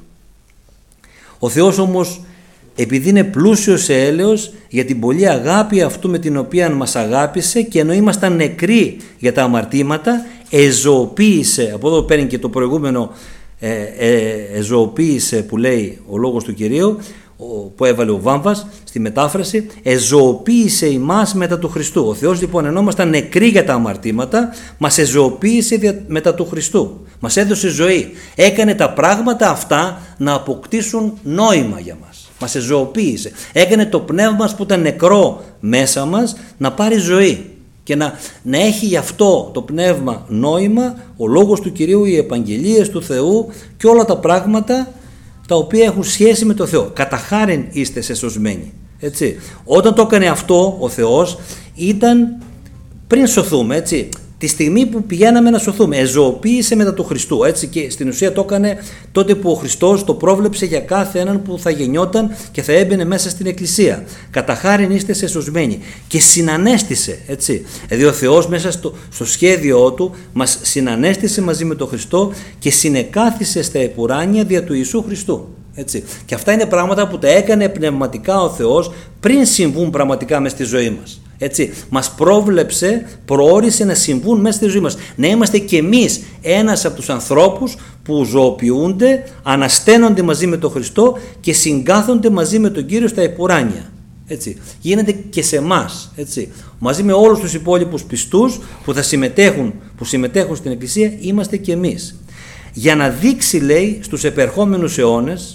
Ο Θεός όμως, επειδή είναι πλούσιος σε έλεος για την πολλή αγάπη αυτού με την οποία μας αγάπησε, και ενώ ήμασταν νεκροί για τα αμαρτήματα, εζωοποίησε, από εδώ παίρνει και το προηγούμενο ε, ε, εζωοποίησε που λέει ο λόγος του Κυρίου, που έβαλε ο Βάμβας στη μετάφραση, εζωοποίησε ημάς μετά του Χριστού. Ο Θεός λοιπόν, ενώ ήμασταν νεκροί για τα αμαρτήματα, μας εζωοποίησε μετά του Χριστού. Μας έδωσε ζωή. Έκανε τα πράγματα αυτά να αποκτήσουν νόημα για μας. Μας εζωοποίησε. Έκανε το πνεύμα μας που ήταν νεκρό μέσα μας να πάρει ζωή και να, να έχει γι' αυτό το πνεύμα νόημα, ο λόγος του Κυρίου, οι επαγγελίες του Θεού και όλα τα πράγματα τα οποία έχουν σχέση με το Θεό. Κατά χάριν είστε σεσωσμένοι. Έτσι. Όταν το έκανε αυτό ο Θεός ήταν πριν σωθούμε, έτσι. Τη στιγμή που πηγαίναμε να σωθούμε, εζωοποίησε μετά του Χριστού, έτσι, και στην ουσία το έκανε τότε που ο Χριστός το πρόβλεψε για κάθε έναν που θα γεννιόταν και θα έμπαινε μέσα στην Εκκλησία. Κατά χάριν είστε σεσωσμένοι και συνανέστησε, έτσι. Δηλαδή ο Θεός μέσα στο, στο σχέδιό του μας συνανέστησε μαζί με τον Χριστό και συνεκάθισε στα επουράνια δια του Ιησού Χριστού. Έτσι. Και αυτά είναι πράγματα που τα έκανε πνευματικά ο Θεός πριν συμβούν πραγματικά μες στη ζωή μας. Έτσι, μας πρόβλεψε, προόρισε να συμβούν μέσα στη ζωή μας. Να είμαστε κι εμείς ένας από τους ανθρώπους που ζωοποιούνται, ανασταίνονται μαζί με τον Χριστό και συγκάθονται μαζί με τον Κύριο στα επουράνια. Έτσι, γίνεται και σε εμάς, έτσι. Μαζί με όλους τους υπόλοιπους πιστούς που θα συμμετέχουν, που συμμετέχουν στην Εκκλησία, είμαστε κι εμείς. Για να δείξει, λέει, στους επερχόμενους αιώνες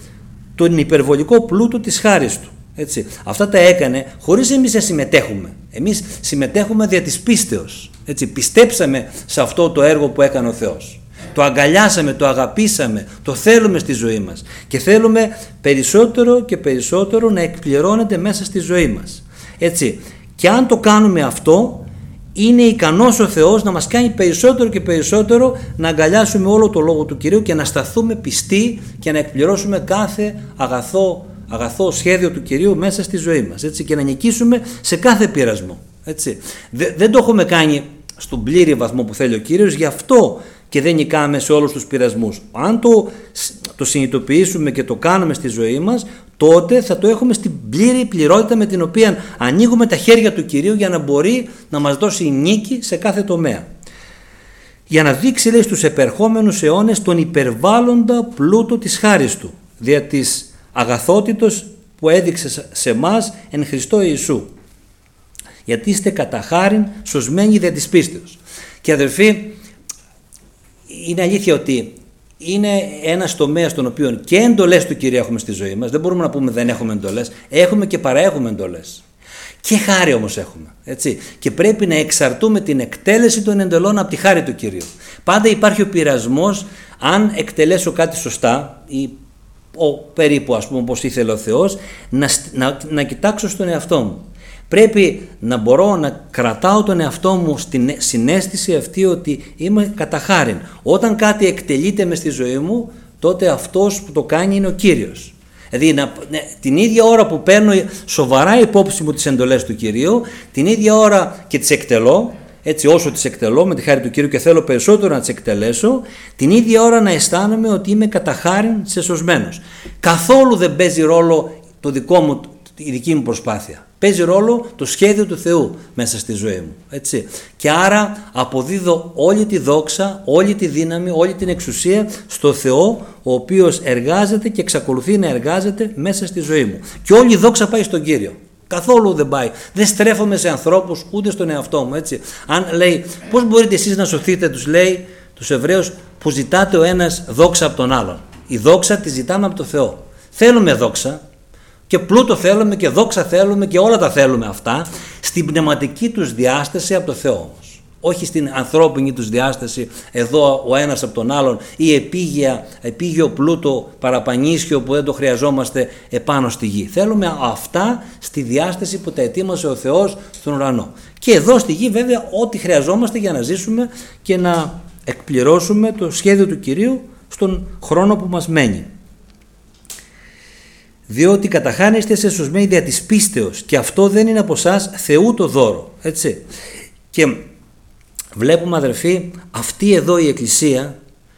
τον υπερβολικό πλούτο της χάρης του. Έτσι. Αυτά τα έκανε χωρίς εμείς να συμμετέχουμε. Εμείς συμμετέχουμε δια της πίστεως. Έτσι. Πιστέψαμε σε αυτό το έργο που έκανε ο Θεός. Το αγκαλιάσαμε, το αγαπήσαμε, το θέλουμε στη ζωή μας. Και θέλουμε περισσότερο και περισσότερο να εκπληρώνεται μέσα στη ζωή μας. Έτσι. Και αν το κάνουμε αυτό, είναι ικανός ο Θεός να μας κάνει περισσότερο και περισσότερο να αγκαλιάσουμε όλο το Λόγο του Κυρίου και να σταθούμε πιστοί και να εκπληρώσουμε κάθε αγαθό αγαθό σχέδιο του Κυρίου μέσα στη ζωή μας, έτσι, και να νικήσουμε σε κάθε πειρασμό. Έτσι. Δε, δεν το έχουμε κάνει στον πλήρη βαθμό που θέλει ο Κύριος, γι' αυτό και δεν νικάμε σε όλους τους πειρασμούς. Αν το, το συνειδητοποιήσουμε και το κάνουμε στη ζωή μας, τότε θα το έχουμε στην πλήρη πληρότητα με την οποία ανοίγουμε τα χέρια του Κυρίου για να μπορεί να μας δώσει νίκη σε κάθε τομέα. Για να δείξει, λέει, στους επερχόμενους αιώνες τον υπερβάλλοντα πλούτο της χάρης του, δια της αγαθότητος που έδειξε σε εμάς εν Χριστώ Ιησού. Γιατί είστε κατά χάριν σωσμένοι δια της πίστεως. Και αδερφοί, είναι αλήθεια ότι είναι ένας τομέας στον οποίο και εντολές του Κυρίου έχουμε στη ζωή μας. Δεν μπορούμε να πούμε δεν έχουμε εντολές. Έχουμε και παραέχουμε εντολές. Και χάρη όμως έχουμε. Έτσι. Και πρέπει να εξαρτούμε την εκτέλεση των εντολών από τη χάρη του Κυρίου. Πάντα υπάρχει ο πειρασμός, αν εκτελέσω κάτι σωστά ή ο, περίπου ας πούμε όπως ήθελε ο Θεός, να, να, να κοιτάξω στον εαυτό μου. Πρέπει να μπορώ να κρατάω τον εαυτό μου στην συναίσθηση αυτή ότι είμαι κατά χάριν. Όταν κάτι εκτελείται μες στη ζωή μου, τότε αυτός που το κάνει είναι ο Κύριος. Δηλαδή να, ναι, την ίδια ώρα που παίρνω σοβαρά υπόψη μου τις εντολές του Κυρίου, την ίδια ώρα και τις εκτελώ, έτσι όσο τις εκτελώ με τη χάρη του Κύριου και θέλω περισσότερο να τις εκτελέσω, την ίδια ώρα να αισθάνομαι ότι είμαι κατά χάριν σεσωσμένος. Καθόλου δεν παίζει ρόλο το δικό μου, η δική μου προσπάθεια. Παίζει ρόλο το σχέδιο του Θεού μέσα στη ζωή μου. Έτσι. Και άρα αποδίδω όλη τη δόξα, όλη τη δύναμη, όλη την εξουσία στο Θεό, ο οποίος εργάζεται και εξακολουθεί να εργάζεται μέσα στη ζωή μου. Και όλη η δόξα πάει στον Κύριο. Καθόλου δεν πάει. Δεν στρέφομαι σε ανθρώπους ούτε στον εαυτό μου. Έτσι. Αν λέει, πώς μπορείτε εσείς να σωθείτε, τους λέει τους Εβραίους, που ζητάτε ο ένας δόξα από τον άλλον. Η δόξα τη ζητάμε από τον Θεό. Θέλουμε δόξα. Και πλούτο θέλουμε και δόξα θέλουμε και όλα τα θέλουμε αυτά στην πνευματική τους διάσταση από το Θεό όμως. Όχι στην ανθρώπινη τους διάσταση εδώ ο ένας από τον άλλον ή επίγεια, επίγειο πλούτο παραπανίσιο που δεν το χρειαζόμαστε επάνω στη γη. Θέλουμε αυτά στη διάσταση που τα ετοίμασε ο Θεός στον ουρανό. Και εδώ στη γη βέβαια ό,τι χρειαζόμαστε για να ζήσουμε και να εκπληρώσουμε το σχέδιο του Κυρίου στον χρόνο που μας μένει. Διότι καταχάνεστε σε σωσμένοι δια της πίστεως και αυτό δεν είναι από εσάς Θεού το δώρο. Έτσι. Και βλέπουμε αδερφοί, αυτή εδώ η εκκλησία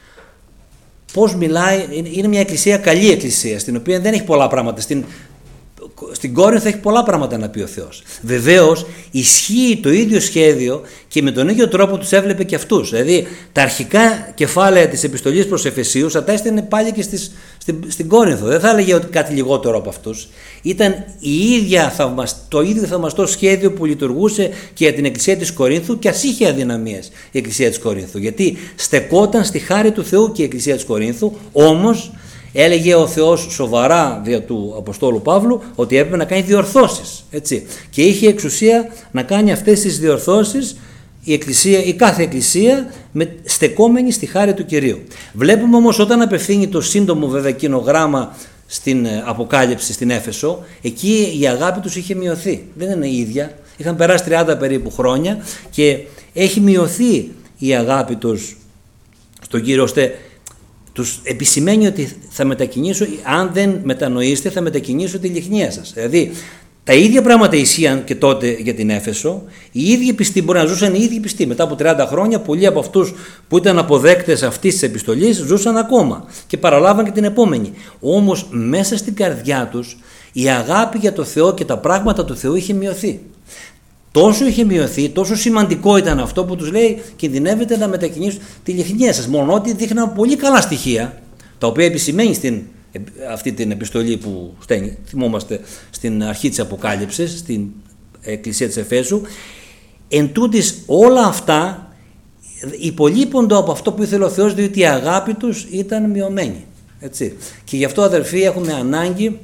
πώς μιλάει, είναι μια εκκλησία, καλή εκκλησία, στην οποία δεν έχει πολλά πράγματα. Στην, στην Κόρινθο έχει πολλά πράγματα να πει ο Θεός. Βεβαίως ισχύει το ίδιο σχέδιο και με τον ίδιο τρόπο τους έβλεπε και αυτούς. Δηλαδή τα αρχικά κεφάλαια της επιστολής προς Εφεσίους θα τα έστελνε πάλι και στις, στην, στην Κόρινθο. Δεν θα έλεγε ότι κάτι λιγότερο από αυτούς. Ήταν η ίδια θαυμασ... το ίδιο θαυμαστό σχέδιο που λειτουργούσε και για την εκκλησία της Κορίνθου και ας είχε αδυναμίες η εκκλησία της Κορίνθου. Γιατί στεκόταν στη χάρη του Θεού και η εκκλησία της Κορίνθου, όμως έλεγε ο Θεός σοβαρά δια του Αποστόλου Παύλου ότι έπρεπε να κάνει διορθώσεις. Έτσι. Και είχε εξουσία να κάνει αυτές τις διορθώσεις η, εκκλησία, η κάθε εκκλησία με, στεκόμενη στη χάρη του Κυρίου. Βλέπουμε όμως όταν απευθύνει το σύντομο βέβαια εκείνο γράμμα στην Αποκάλυψη στην Έφεσο, εκεί η αγάπη τους είχε μειωθεί. Δεν είναι η ίδια. Είχαν περάσει τριάντα περίπου χρόνια και έχει μειωθεί η αγάπη τους στον Κύριο, ώστε τους επισημαίνει ότι θα μετακινήσω, αν δεν μετανοήσετε θα μετακινήσω τη λιχνία σας. Δηλαδή τα ίδια πράγματα ισχύαν και τότε για την Έφεσο, οι ίδιοι πιστοί μπορεί να ζούσαν οι ίδιοι πιστοί. Μετά από τριάντα χρόνια πολλοί από αυτούς που ήταν αποδέκτες αυτής της επιστολής ζούσαν ακόμα και παραλάβαν και την επόμενη. Όμως μέσα στην καρδιά τους η αγάπη για το Θεό και τα πράγματα του Θεού είχε μειωθεί. Τόσο είχε μειωθεί, τόσο σημαντικό ήταν αυτό που τους λέει κινδυνεύετε να μετακινήσουν τη λιχνία σας. Μόνο ότι δείχναν πολύ καλά στοιχεία, τα οποία επισημαίνει στην, αυτή την επιστολή που στέλνει, θυμόμαστε στην αρχή της Αποκάλυψης, στην Εκκλησία της Εφέσου. Εν τούτης όλα αυτά υπολείπονται από αυτό που ήθελε ο Θεός, διότι η αγάπη τους ήταν μειωμένη. Έτσι. Και γι' αυτό αδερφοί έχουμε ανάγκη,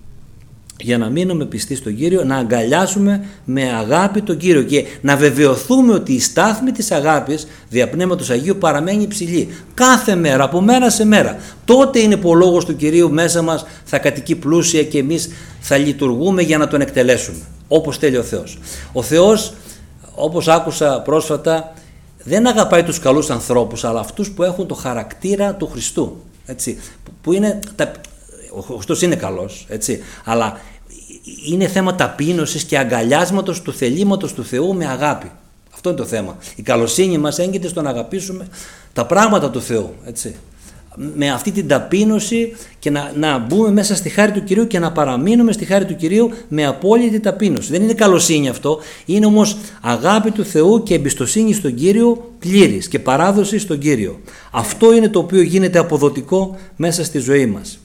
για να μείνουμε πιστοί στον Κύριο, να αγκαλιάσουμε με αγάπη τον Κύριο και να βεβαιωθούμε ότι η στάθμη της αγάπης δια Πνεύματος Αγίου παραμένει υψηλή κάθε μέρα, από μέρα σε μέρα. Τότε είναι που ο λόγος του Κυρίου μέσα μας θα κατοικεί πλούσια και εμείς θα λειτουργούμε για να τον εκτελέσουμε όπως θέλει ο Θεός. Ο Θεός, όπως άκουσα πρόσφατα, δεν αγαπάει τους καλούς ανθρώπους, αλλά αυτούς που έχουν το χαρακτήρα του Χριστού. Έτσι, που είναι τα... Ο Χριστός είναι καλός, έτσι, αλλά είναι θέμα ταπείνωσης και αγκαλιάσματος του θελήματος του Θεού με αγάπη. Αυτό είναι το θέμα. Η καλοσύνη μας έγκυται στο να αγαπήσουμε τα πράγματα του Θεού, έτσι. Με αυτή την ταπείνωση και να, να μπούμε μέσα στη χάρη του Κυρίου και να παραμείνουμε στη χάρη του Κυρίου με απόλυτη ταπείνωση. Δεν είναι καλοσύνη αυτό, είναι όμως αγάπη του Θεού και εμπιστοσύνη στον Κύριο πλήρης και παράδοση στον Κύριο. Αυτό είναι το οποίο γίνεται αποδοτικό μέσα στη ζωή μας.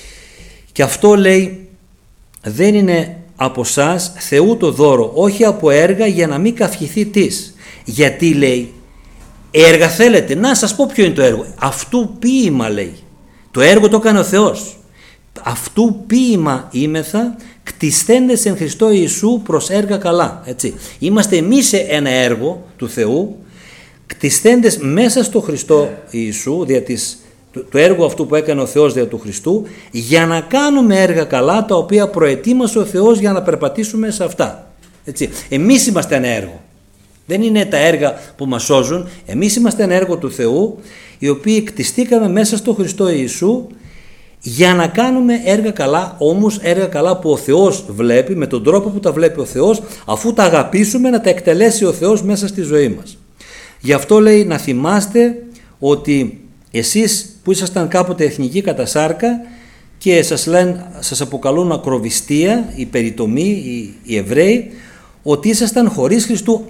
Και αυτό λέει δεν είναι από σας Θεού το δώρο, όχι από έργα για να μην καυχηθεί της. Γιατί λέει έργα θέλετε, να σας πω ποιο είναι το έργο. Αυτού ποίημα λέει. Το έργο το έκανε ο Θεός. Αυτού ποίημα είμεθα, κτισθέντες εν Χριστώ Ιησού προς έργα καλά. Έτσι. Είμαστε εμείς ένα έργο του Θεού, κτισθέντες μέσα στο Χριστό Ιησού, δια της, του, του έργου αυτού που έκανε ο Θεός δια του Χριστού, για να κάνουμε έργα καλά τα οποία προετοίμασε ο Θεός για να περπατήσουμε σε αυτά. Έτσι. Εμείς είμαστε ένα έργο. Δεν είναι τα έργα που μας σώζουν. Εμείς είμαστε ένα έργο του Θεού, οι οποίοι κτιστήκαμε μέσα στο Χριστό Ιησού για να κάνουμε έργα καλά, όμως έργα καλά που ο Θεός βλέπει, με τον τρόπο που τα βλέπει ο Θεός, αφού τα αγαπήσουμε να τα εκτελέσει ο Θεός μέσα στη ζωή μας. Γι' αυτό λέει να θυμάστε ότι εσείς που ήσασταν κάποτε εθνικοί κατά σάρκα και σας, λένε, σας αποκαλούν ακροβιστία, οι περιτομοί, οι, οι Εβραίοι, ότι ήσασταν χωρίς Χριστού,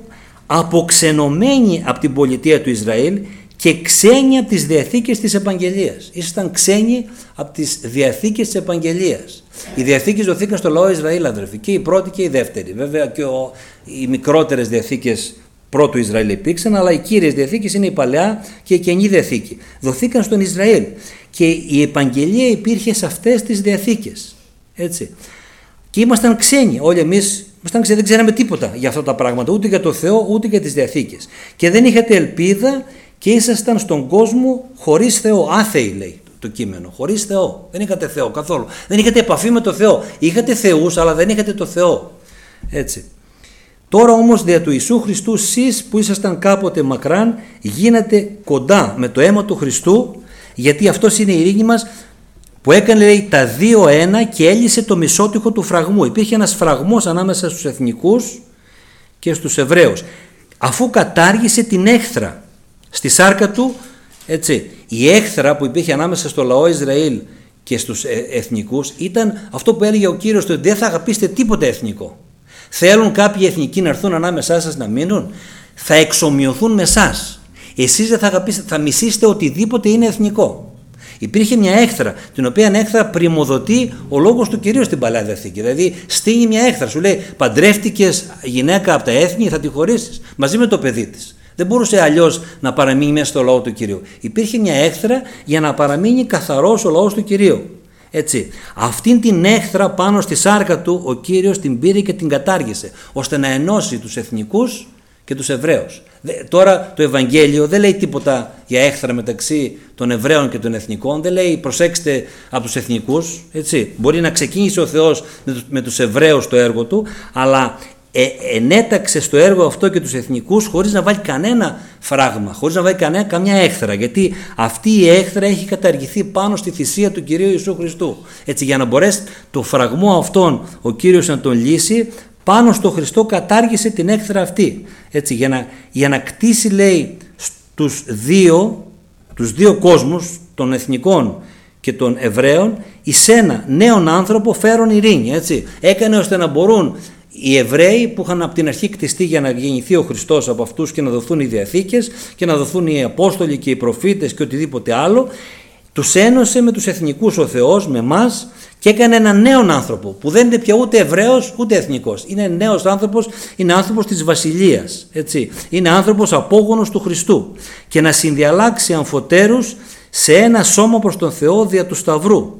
αποξενωμένοι από την πολιτεία του Ισραήλ και ξένοι από τις διαθήκες της Επαγγελίας. Ήσασταν ξένοι από τις διαθήκες της Επαγγελίας. Οι διαθήκες δοθήκαν στο λαό Ισραήλ, αδερφοί, και η πρώτη και η δεύτερη. Βέβαια και ο, οι μικρότερες διαθήκες πρώτου Ισραήλ υπήρξαν, αλλά οι κύριες διαθήκες είναι η Παλαιά και η Καινή Διαθήκη. Δοθήκαν στον Ισραήλ και η Επαγγελία υπήρχε σε αυτές τις διαθήκες. Έτσι. Και ήμασταν ξένοι, όλοι εμείς ήμασταν ξένοι, δεν ξέραμε τίποτα για αυτά τα πράγματα, ούτε για το Θεό, ούτε για τις διαθήκες. Και δεν είχατε ελπίδα και ήσασταν στον κόσμο χωρίς Θεό. Άθεοι, λέει το κείμενο, χωρίς Θεό. Δεν είχατε Θεό καθόλου. Δεν είχατε επαφή με το Θεό. Είχατε θεούς, αλλά δεν είχατε το Θεό. Έτσι. Τώρα όμως δια του Ιησού Χριστού, εσείς που ήσασταν κάποτε μακράν, γίνατε κοντά με το αίμα του Χριστού, γιατί αυτός είναι η ειρήνη μας, που έκανε, λέει, τα δύο ένα και έλυσε το μισότυχο του φραγμού. Υπήρχε ένας φραγμός ανάμεσα στους εθνικούς και στους Εβραίους. Αφού κατάργησε την έχθρα στη σάρκα του, έτσι, η έχθρα που υπήρχε ανάμεσα στο λαό Ισραήλ και στους εθνικούς ήταν αυτό που έλεγε ο Κύριος, ότι δεν θα αγαπήσετε τίποτε εθνικό. Θέλουν κάποιοι εθνικοί να έρθουν ανάμεσά σας να μείνουν, θα εξομοιωθούν με εσάς. Εσείς δεν θα αγαπήσετε, θα μισήσετε οτιδήποτε είναι εθνικό. Υπήρχε μια έχθρα, την οποία έχθρα πρημοδοτεί ο λόγος του Κυρίου στην Παλαιά Διαθήκη. Δηλαδή, στείνει μια έχθρα, σου λέει: παντρεύτηκες γυναίκα από τα έθνη, θα τη χωρίσεις μαζί με το παιδί της. Δεν μπορούσε αλλιώς να παραμείνει μέσα στο λαό του Κυρίου. Υπήρχε μια έχθρα για να παραμείνει καθαρός ο λαός του Κυρίου. Έτσι. Αυτήν την έχθρα πάνω στη σάρκα του ο Κύριος την πήρε και την κατάργησε, ώστε να ενώσει τους εθνικούς και τους Εβραίους. Τώρα το Ευαγγέλιο δεν λέει τίποτα για έχθρα μεταξύ των Εβραίων και των εθνικών, δεν λέει προσέξτε από τους εθνικούς, έτσι. Μπορεί να ξεκίνησε ο Θεός με τους Εβραίους το έργο του, αλλά ε, ενέταξε στο έργο αυτό και τους εθνικούς χωρίς να βάλει κανένα φράγμα, χωρίς να βάλει κανένα, καμιά έχθρα, γιατί αυτή η έχθρα έχει καταργηθεί πάνω στη θυσία του Κυρίου Ιησού Χριστού. Έτσι, για να μπορέσει το φραγμό αυτόν ο Κύριος να τον λύσει, πάνω στο Χριστό κατάργησε την έχθρα αυτή. Έτσι, για να, για να κτίσει, λέει, στους δύο, τους δύο κόσμους, των εθνικών και των Εβραίων, εις ένα νέον άνθρωπο φέρον ειρήνη. Έτσι. Έκανε ώστε να μπορούν οι Εβραίοι που είχαν από την αρχή κτιστεί για να γεννηθεί ο Χριστός από αυτούς και να δοθούν οι διαθήκες και να δοθούν οι Απόστολοι και οι προφήτες και οτιδήποτε άλλο, τους ένωσε με τους εθνικούς ο Θεός, με εμάς, και έκανε έναν νέον άνθρωπο που δεν είναι πια ούτε Εβραίος ούτε εθνικός. Είναι νέος άνθρωπος, είναι άνθρωπος της βασιλείας. Έτσι. Είναι άνθρωπος απόγονος του Χριστού. Και να συνδιαλλάξει αμφωτέρους σε ένα σώμα προς τον Θεό δια του Σταυρού.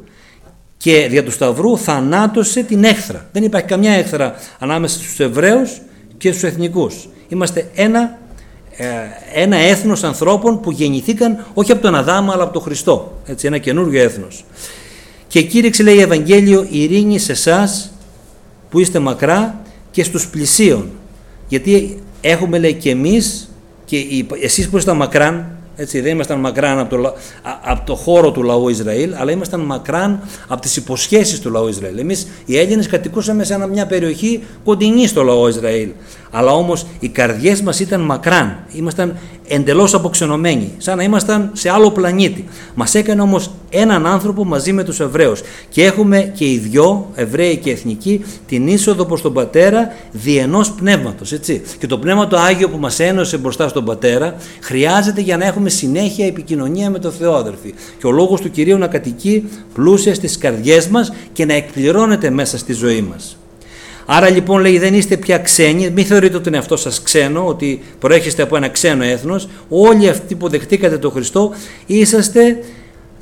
Και δια του Σταυρού θανάτωσε την έχθρα. Δεν υπάρχει καμιά έχθρα ανάμεσα στους Εβραίους και στους εθνικούς. Είμαστε ένα, ένα έθνος ανθρώπων που γεννηθήκαν όχι από τον Αδάμ αλλά από τον Χριστό. Έτσι, ένα καινούργιο έθνος. Και κήρυξε, λέει, Ευαγγέλιο ειρήνη σε εσάς που είστε μακρά και στους πλησίων. Γιατί έχουμε, λέει, και εμείς και εσείς που είστε μακράν, έτσι, δεν ήμασταν μακράν από το, από το χώρο του λαού Ισραήλ, αλλά ήμασταν μακράν από τις υποσχέσεις του λαού Ισραήλ. Εμείς οι Έλληνες κατοικούσαμε σε μια περιοχή κοντινή στο λαό Ισραήλ. Αλλά όμως οι καρδιές μας ήταν μακράν, ήμασταν εντελώς αποξενωμένοι, σαν να ήμασταν σε άλλο πλανήτη. Μας έκανε όμως έναν άνθρωπο μαζί με τους Εβραίους και έχουμε και οι δυο, Εβραίοι και εθνικοί, την είσοδο προς τον Πατέρα δι' ενός πνεύματος. Έτσι. Και το Πνεύμα το Άγιο που μας ένωσε μπροστά στον Πατέρα χρειάζεται για να έχουμε συνέχεια επικοινωνία με τον Θεό, αδερφοί. Και ο λόγος του Κυρίου να κατοικεί πλούσια στις καρδιές μας και να εκπληρώνεται μέσα στη ζωή μας. Άρα λοιπόν, λέει, δεν είστε πια ξένοι, μην θεωρείτε ότι είναι αυτό σας ξένο, ότι προέρχεστε από ένα ξένο έθνος. Όλοι αυτοί που δεχτήκατε τον Χριστό είσαστε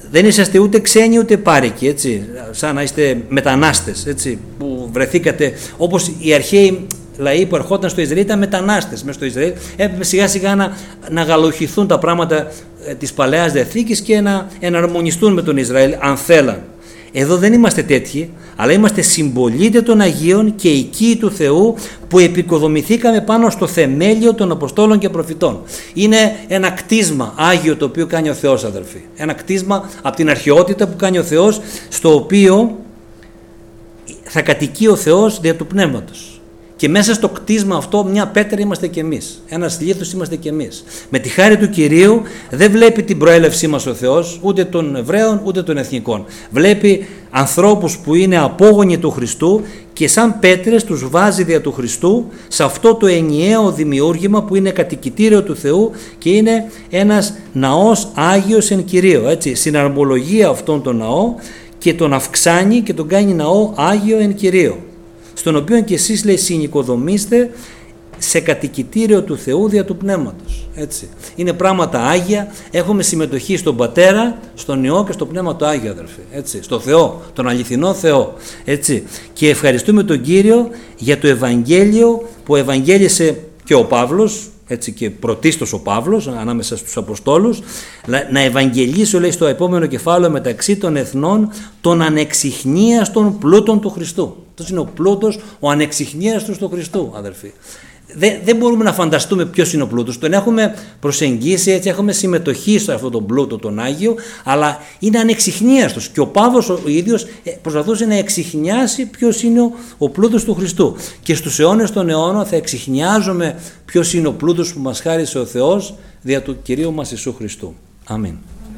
δεν είσαστε ούτε ξένοι ούτε πάρικοι, έτσι, σαν να είστε μετανάστες, έτσι, που βρεθήκατε, όπως οι αρχαίοι λαοί που ερχόταν στο Ισραήλ ήταν μετανάστες μέσα στο Ισραήλ, έπρεπε σιγά σιγά να, να γαλουχηθούν τα πράγματα ε, της Παλαιάς Διαθήκης και να εναρμονιστούν με τον Ισραήλ αν θέλαν. Εδώ δεν είμαστε τέτοιοι, αλλά είμαστε συμπολίτες των Αγίων και οικοί του Θεού που επικοδομηθήκαμε πάνω στο θεμέλιο των Αποστόλων και Προφητών. Είναι ένα κτίσμα Άγιο το οποίο κάνει ο Θεός, αδελφοί. Ένα κτίσμα από την αρχαιότητα που κάνει ο Θεός, στο οποίο θα κατοικεί ο Θεός δια του Πνεύματος. Και μέσα στο κτίσμα αυτό μια πέτρα είμαστε κι εμείς. Ένας λίθος είμαστε κι εμείς. Με τη χάρη του Κυρίου δεν βλέπει την προέλευσή μας ο Θεός, ούτε των Εβραίων ούτε των Εθνικών. Βλέπει ανθρώπους που είναι απόγονοι του Χριστού και σαν πέτρες τους βάζει δια του Χριστού σε αυτό το ενιαίο δημιούργημα που είναι κατοικητήριο του Θεού και είναι ένας ναός Άγιος εν Κυρίω. Έτσι, συναρμολογεί αυτόν τον ναό και τον αυξάνει και τον κάνει ναό Άγιο εν Κυρίω, στον οποίο και εσείς, λέει, συνοικοδομήστε σε κατοικητήριο του Θεού δια του Πνεύματος. Έτσι. Είναι πράγματα Άγια, έχουμε συμμετοχή στον Πατέρα, στον Υιό και στο Πνεύμα το Άγιο, αδερφοί. Έτσι. Στο Θεό, τον αληθινό Θεό. Έτσι. Και ευχαριστούμε τον Κύριο για το Ευαγγέλιο που ευαγγέλισε και ο Παύλος, έτσι, και πρωτίστως ο Παύλος ανάμεσα στους Αποστόλους, να ευαγγελίσει, λέει, στο επόμενο κεφάλαιο, μεταξύ των εθνών των ανεξιχνίαστων πλούτων του Χριστού. Αυτός είναι ο πλούτος, ο ανεξιχνίαστος του Χριστού, αδερφοί. Δεν, δεν μπορούμε να φανταστούμε ποιος είναι ο πλούτος. Τον έχουμε προσεγγίσει, έτσι, έχουμε συμμετοχή σε αυτόν τον πλούτο τον Άγιο, αλλά είναι ανεξιχνίαστος. Και ο Παύλος ο ίδιος προσπαθούσε να εξιχνιάσει ποιος είναι ο, ο πλούτος του Χριστού. Και στους αιώνες των αιώνων θα εξιχνιάζουμε ποιος είναι ο πλούτος που μας χάρισε ο Θεός δια του Κυρίου μας Ιησού Χριστού. Αμήν.